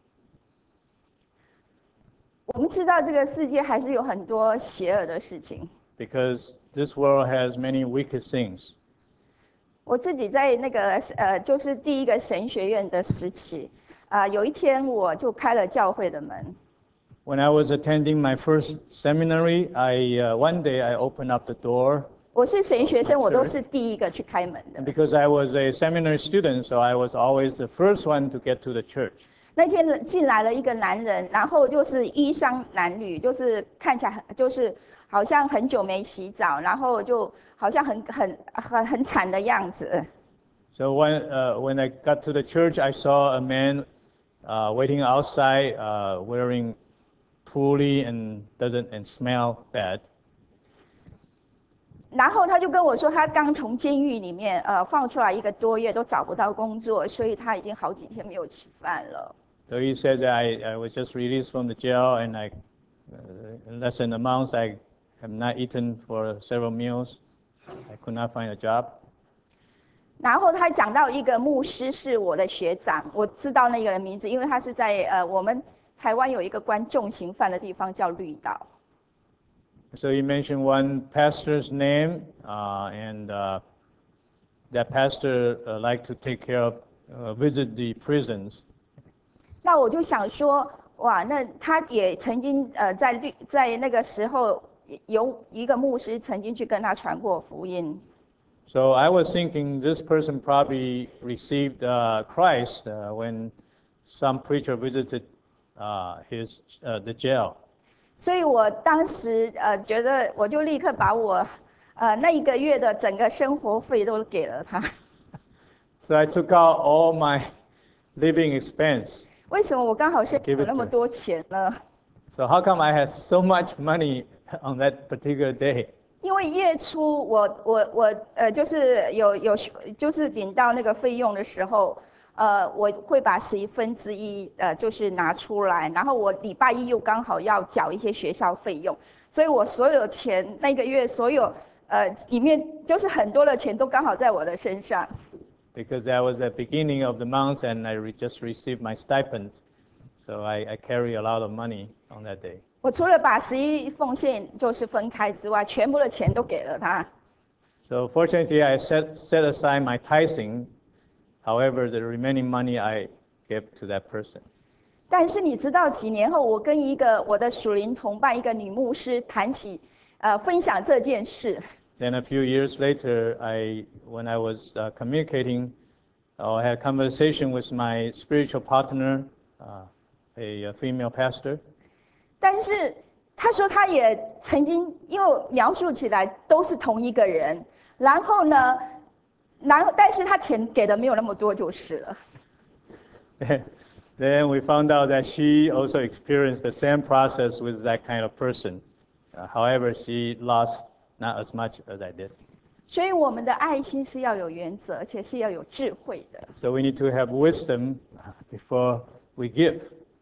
我们知道这个世界还是有很多邪恶的事情。 Because this world has many wicked things. 我自己在那个就是第一个神学院的时期，有一天我就开了教会的门。 When I was attending my first seminary, one day I opened up the door. 我是神学生，我都是第一个去开门的。 And because I was a seminary student, so I was always the first one to get to the church. 那天进来了一个男人，然后就是衣裳褴褛，就是看起来就是好像很久没洗澡，然后就好像很惨的样子。 So when I got to the church, I saw a man waiting outside, wearing poorly and smell bad. 然后他就跟我说，他刚从监狱里面放出来1个多月，都找不到工作，所以他已经好几天没有吃饭了。 So he said that I was just released from the jail, and in less than a month, I have not eaten for several meals. I could not find a job. 然后他讲到一个牧师是我的学长，我知道那个人名字，因为他是在我们台湾有一个关重刑犯的地方叫绿岛。 So he mentioned one pastor's name, and that pastor liked to take care of, visit the prisons. 那我就想说，哇，那他也曾经在那个时候有一个牧师曾经去跟他传过福音。 So I was thinking this person probably received Christ when some preacher visited the jail. 所以我当时觉得，我就立刻把我那1个月的整个生活费都给了他。 So I took out all my living expense. 为什么我刚好是有那么多钱呢？ So how come I had so much money on that particular day? 因为月初我就是就是领到那个费用的时候，我会把1/11就是拿出来，然后我礼拜一又刚好要缴一些学校费用，所以我所有钱那个月所有里面就是很多的钱都刚好在我的身上。 Because that was the beginning of the month, and I just received my stipend, so I carry a lot of money on that day. 我除了把11奉献就是分开之外，全部的钱都给了他。 So fortunately, I set aside my tithing. However, the remaining money I gave to that person. 但是你知道，几年后，我跟一个我的属灵同伴，一个女牧师谈起，分享这件事。 Then a few years later, when I was communicating, I had a conversation with my spiritual partner, a female pastor. 但是他说他也曾经，因为描述起来都是同一个人，然后呢，但是他钱给的没有那么多就是了。 Then we found out that she also experienced the same process with that kind of person. However, she lost not as much as I did. 所以我们的爱心是要有原则，而且是要有智慧的。 So we need to have wisdom before we give.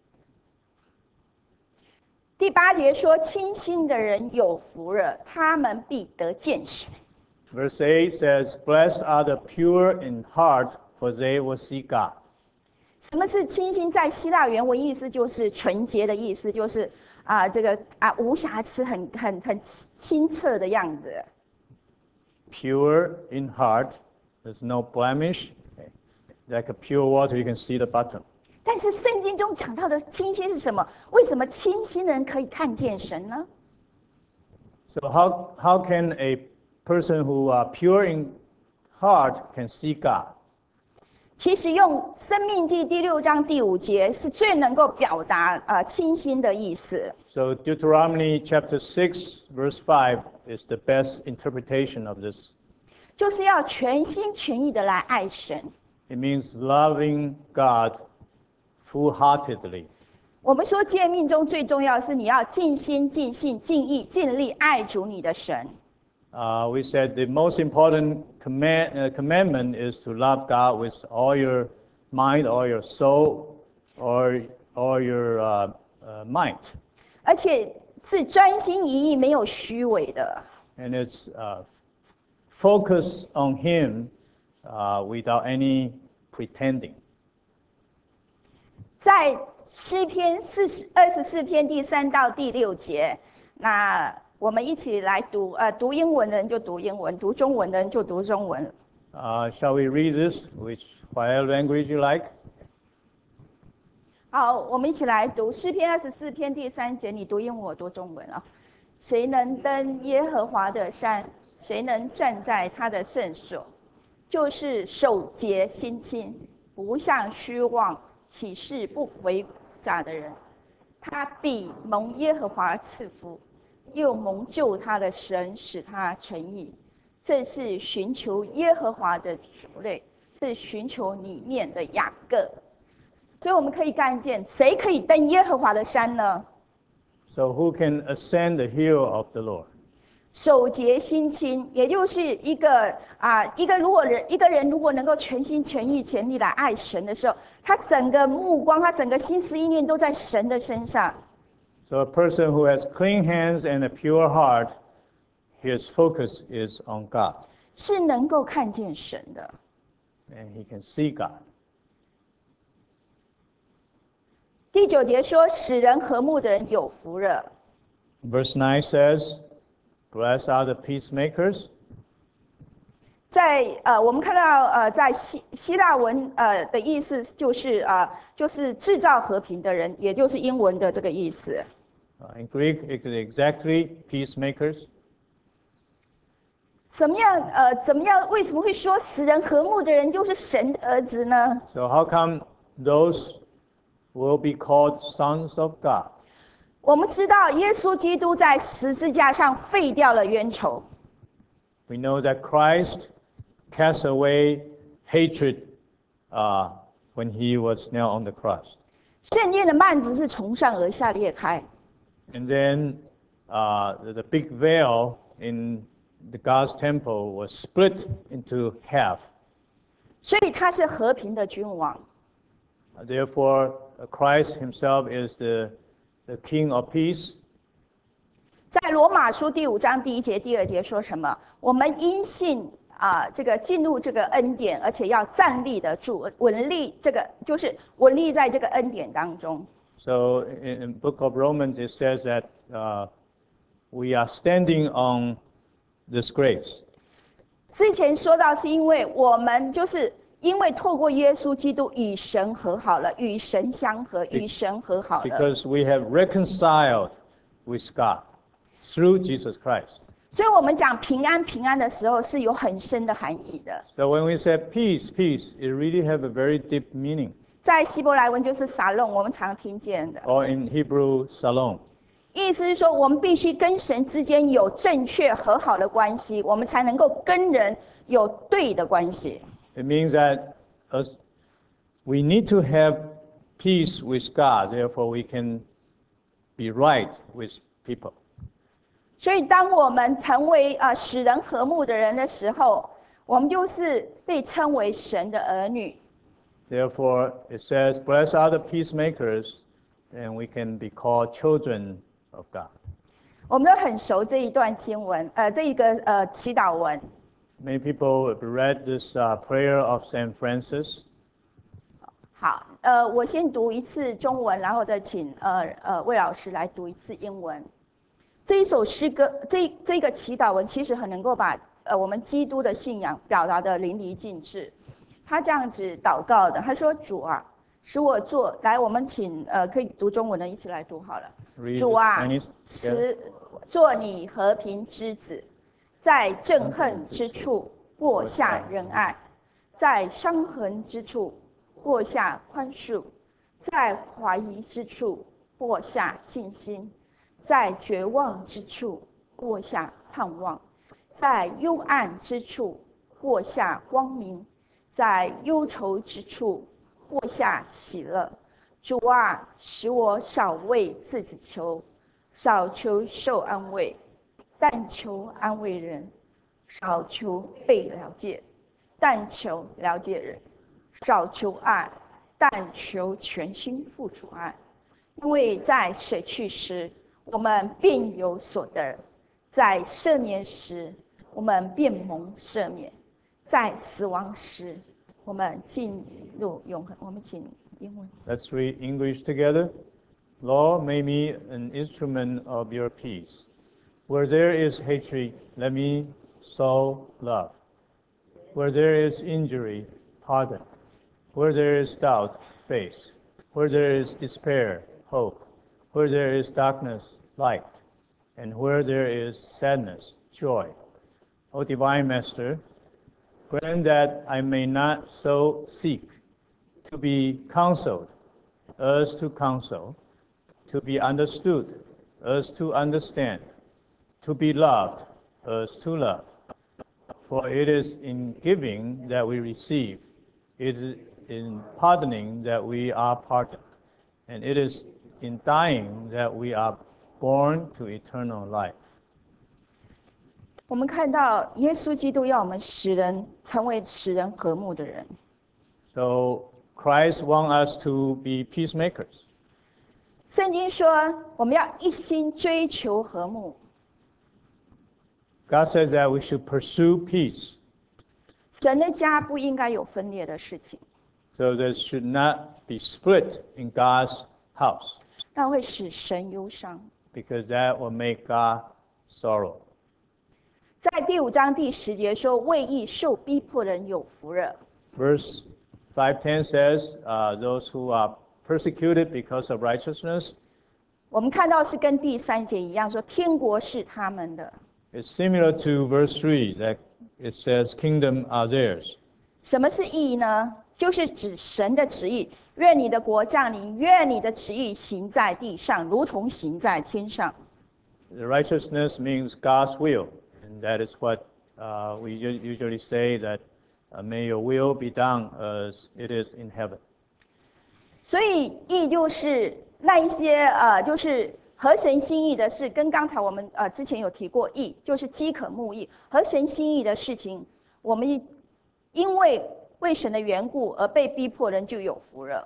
第8节说：“清心的人有福了，他们必得见神。” Verse 8 says, "Blessed are the pure in heart, for they will see God." 什么是清心？在希腊原文意思就是纯洁的意思，就是无瑕疵、很清澈的样子。 Pure in heart, there's no blemish. Like a pure water, you can see the bottom. 但是圣经中讲到的清心是什么？为什么清心的人可以看见神呢？ So how can a person who are pure in heart can see God? 其实用申命记第6章第5节是最能够表达清心的意思。 So Deuteronomy chapter 6, verse 5 is the best interpretation of this. 就是要全心全意的来爱神。 It means loving God full-heartedly. 我们说诫命中最重要的是你要尽心、尽性、尽意、尽力爱主你的神。 We said the most important commandment is to love God with all your mind, all your soul, or your might. 而且是专心一意，没有虚伪的。 And it's focus on Him without any pretending. 在诗篇24篇第3到第6节，那我们一起来读，读英文的人就读英文，读中文的人就读中文。 Shall we read this, whatever language you like? 好，我们一起来读诗篇24篇第3节，你读英文，我读中文啊。谁能登耶和华的山？谁能站在他的圣所？就是手洁心清，不向虚妄起誓不为假的人，他必蒙耶和华赐福，又蒙救他的神使他成义。这是寻求耶和华的族类，是寻求里面的雅各。所以我们可以看见，谁可以登耶和华的山呢？ So who can ascend the hill of the Lord? 手洁心清，也就是一个人如果能够全心全意全力来爱神的时候，他整个目光，他整个心思意念都在神的身上。 So a person who has clean hands and a pure heart, his focus is on God, 是能够看见神的。 and he can see God. 第9节说，使人和睦的人有福了。 Verse 9 says, Blessed are the peacemakers. 我们看到在希腊文的意思就是制造和平的人，也就是英文的这个意思。 In Greek, it is exactly peacemakers. 怎么样？为什么会说使人和睦的人就是神的儿子呢？ So how come those will be called sons of God? 我们知道耶稣基督在十字架上废掉了冤仇。 We know that Christ cast away hatred when he was nailed on the cross. 圣经的幔子是从上而下裂开， And then the big veil in the God's temple was split into half. 所以他是和平的君王。 Therefore, Christ himself is the King of peace. 在罗马书第5章第1节、第2节说什么？我们因信这个进入这个恩典，而且要站立得住，稳立在这个恩典当中。 So in the book of Romans, it says that we are standing on this grace. 之前说到是因为我们因为透过耶稣基督与神和好了，与神相合，与神和好了。 Because we have reconciled with God through Jesus Christ. 所以我们讲平安平安的时候是有很深的含义的。 So when we say peace, peace, it really have a very deep meaning. 在希伯来文就是撒弄，我们常听见的。 Or in Hebrew, shalom. 意思是说，我们必须跟神之间有正确和好的关系，我们才能够跟人有对的关系。 It means that we need to have peace with God, therefore we can be right with people. 所以，当我们成为使人和睦的人的时候，我们就是被称为神的儿女。 Therefore, it says, Blessed are the peacemakers, and we can be called children of God. 我们都很熟这一段经文，这一个祈祷文。 Many people have read this prayer of Saint Francis. 好，我先读一次中文，然后再请魏老师来读一次英文。这一首诗歌，这个祈祷文，其实很能够把我们基督的信仰表达的淋漓尽致。他这样子祷告的，他说：“主啊，使我做……来，我们请可以读中文的一起来读好了。主啊，使做你和平之子，在憎恨之处播下仁爱，在伤痕之处播下宽恕，在怀疑之处播下信心，在绝望之处播下盼望，在幽暗之处播下光明，在忧愁之处播下喜乐。主啊，使我少为自己求，少求受安慰，但求安慰人；少求被了解，但求了解人；少求爱，但求全心付出爱。因为在舍去时，我们便有所得；在赦免时，我们便蒙赦免；在死亡时，我们进入永恒。我们请英文。 Let's read English together. Lord, make me an instrument of your peace. Where there is hatred, let me sow love. Where there is injury, pardon. Where there is doubt, faith. Where there is despair, hope. Where there is darkness, light. And where there is sadness, joy. O Divine Master, grant that I may not so seek to be counseled as to counsel, to be understood as to understand, to be loved as to love. For it is in giving that we receive, it is in pardoning that we are pardoned, and it is in dying that we are born to eternal life. 我们看到耶稣基督要我们成为使人和睦的人。 So Christ wants us to be peacemakers. 圣经说，我们要一心追求和睦。 God says that we should pursue peace. 神的家不应该有分裂的事情， So there should not be split in God's house, 那会使神忧伤。 because that will make God sorrow. 在第5章第10节说：“为义受逼迫人有福了。” Verse 5:10 says, those who are persecuted because of righteousness. 我们看到是跟第3节一样，说天国是他们的。 It's similar to verse 3 that it says, kingdom are theirs. 什么是义呢？就是指神的旨意，愿你的国降临，愿你的旨意行在地上，如同行在天上。 The righteousness means God's will, and that is what we usually say that may your will be done as it is in heaven. 所以义就是那一些就是合神心意的事，跟刚才我们之前有提过，义就是饥渴慕义，合神心意的事情，我们因为神的缘故而被逼迫人就有福了。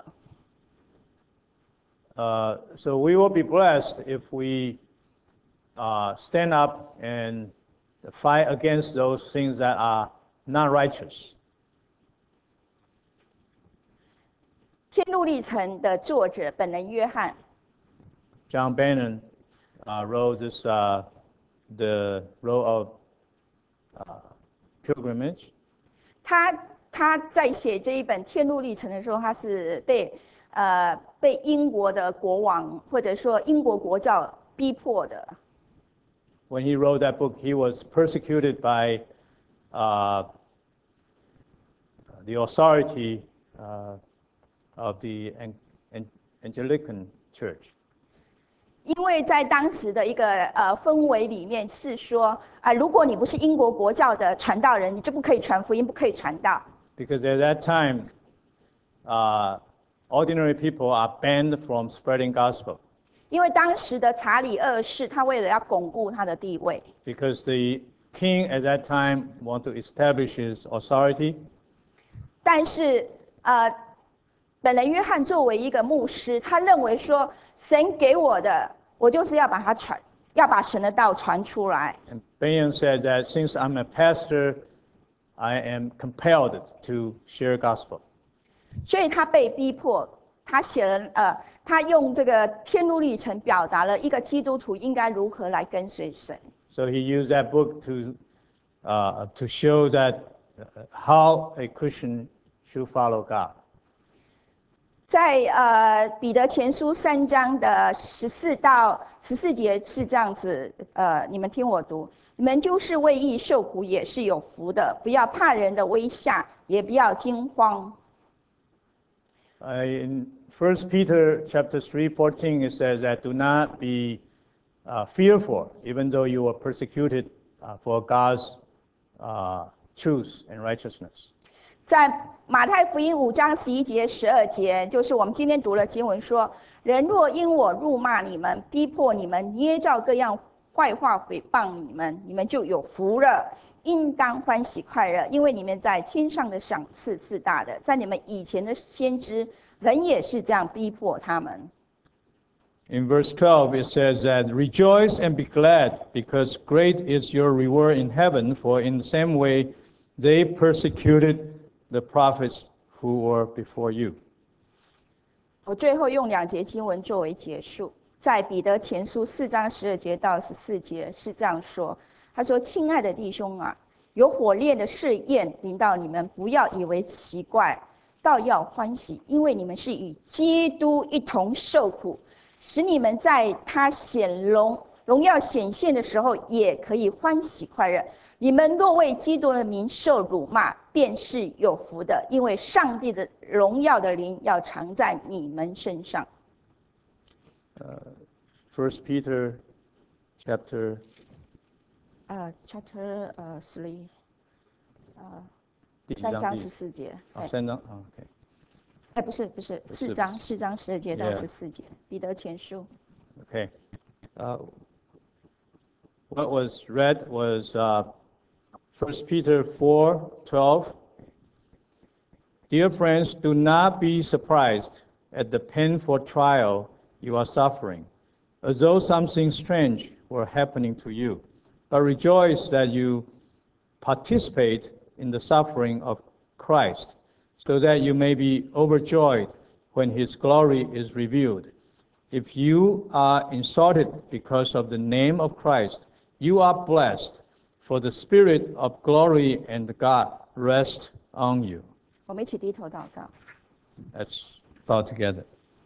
So we will be blessed if we stand up and fight against those things that are not righteous. 天路历程的作者本人约翰， John Bannon wrote this, the road of pilgrimage. 他在写这一本《天路历程》的时候，他是被英国的国王或者说英国国教逼迫的。 When he wrote that book, he was persecuted by the authority of the Anglican Church. 因为在当时的一个氛围里面是说如果你不是英国国教的传道人，你就不可以传福音，不可以传道。 Because at that time, ordinary people are banned from spreading gospel. 因为当时的查理二世，他为了要巩固他的地位， Because the king at that time want to establish his authority. 但是本人约翰作为一个牧师，他认为说神给我的，我就是要把它要把神的道传出来。 And Bunyan said that since I'm a pastor, I am compelled to share gospel. 所以他被逼迫，他写了他用这个天路历程表达了一个基督徒应该如何来跟随神。 So he used that book to show that how a Christian should follow God. 在彼得前书3章的14到14节是这样子，你们听我读：你们就是为义受苦，也是有福的。不要怕人的威吓，也不要惊慌。 In 1 Peter chapter 3:14, it says that do not be fearful, even though you are persecuted for God's truth and righteousness. 在马太福音5章11节、12节，就是我们今天读的经文说：人若因我辱骂你们、逼迫你们、捏造各样坏话毁谤你们，你们就有福了。应当欢喜快乐，因为你们在天上的赏赐是大的。在你们以前的先知，人也是这样逼迫他们。 In verse 12, it says that rejoice and be glad, because great is your reward in heaven, for in the same way they persecuted the prophets who were before you. 我最后用2节经文作为结束，在彼得前书4章12节到14节是这样说：他说：“亲爱的弟兄啊，有火烈的试验临到你们，不要以为奇怪，倒要欢喜，因为你们是与基督一同受苦，使你们在他荣耀显现的时候，也可以欢喜快乐。你们若为基督的名受辱骂，便是有福的，因为上帝的荣耀的灵要常在你们身上。” 1 Peter chapter chapter 3， 第几 3章第 14节。 3章，OK。 不是，4章12节到14节，彼得前书。 Okay. What was read was 1 Peter 4:12. Dear friends, do not be surprised at the painful trial you are suffering, as though something strange were happening to you, but rejoice that you participate in the suffering of Christ, so that you may be overjoyed when his glory is revealed. If you are insulted because of the name of Christ, you are blessed, for the Spirit of glory and God rests on you. 我们一起低头祷告。 Let's bow together.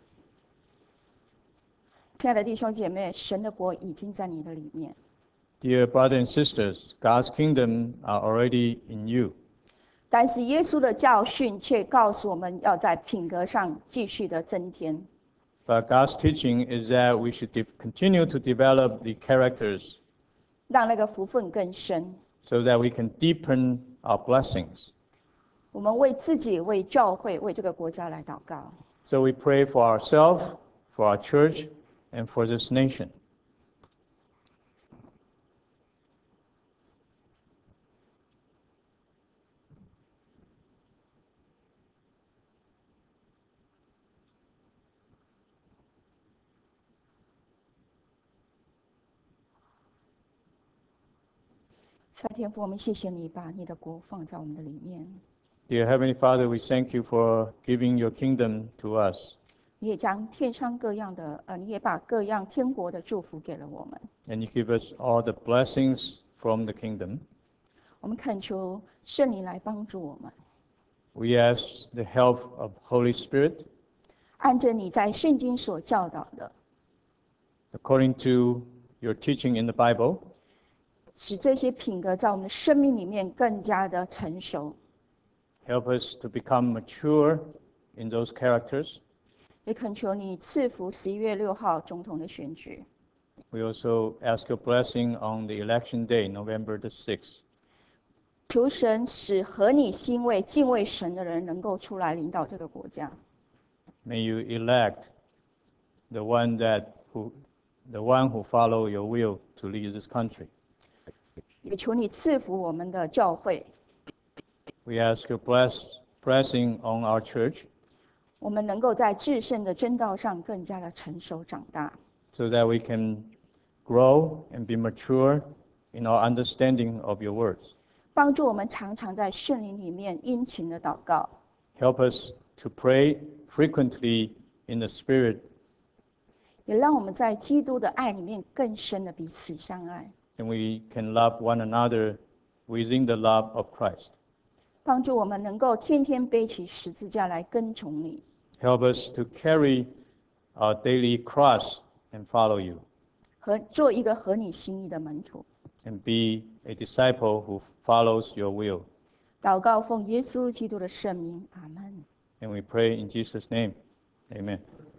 亲爱的弟兄姐妹，神的国已经在你的里面。 Dear brothers and sisters, God's kingdom are already in you. 但是耶稣的教训却告诉我们要在品格上继续的增添。 But God's teaching is that we should continue to develop the characters 让那个福分更深。 so that we can deepen our blessings. 我们为自己、为教会、为这个国家来祷告。 So we pray for ourselves, for our church, and for this nation. 亲爱的天父，我们谢谢你把你的国放在我们的里面， Dear Heavenly Father, we thank you for giving your kingdom to us. 你也将天上各样的你也把各样天国的祝福给了我们。 And you give us all the blessings from the kingdom. 我们恳求圣灵来帮助我们， We ask the help of Holy Spirit 按着你在圣经所教导的， according to your teaching in the Bible. 使这些品格在我们的生命里面更加的成熟。 Help us to become mature in those characters. 也恳求你赐福11月6号总统的选举， We also ask your blessing on the election day, November the 6th. 求神使合你心为、敬畏神的人能够出来领导这个国家。 May you elect the one who follow your will to lead this country. 也求你赐福我们的教会， We ask your blessing on our church 我们能够在至圣的真道上更加的成熟长大。 so that we can grow and be mature in our understanding of your words. 帮助我们常常在圣灵里面殷勤的祷告， Help us to pray frequently in the Spirit, 也让我们在基督的爱里面更深的彼此相爱， and we can love one another within the love of Christ. 帮助我们能够天天背起十字架来跟从你， Help us to carry our daily cross and follow you, 和做一个合你心意的门徒。 and be a disciple who follows your will. 祷告奉耶稣基督的圣名，阿门。 And we pray in Jesus' name. Amen.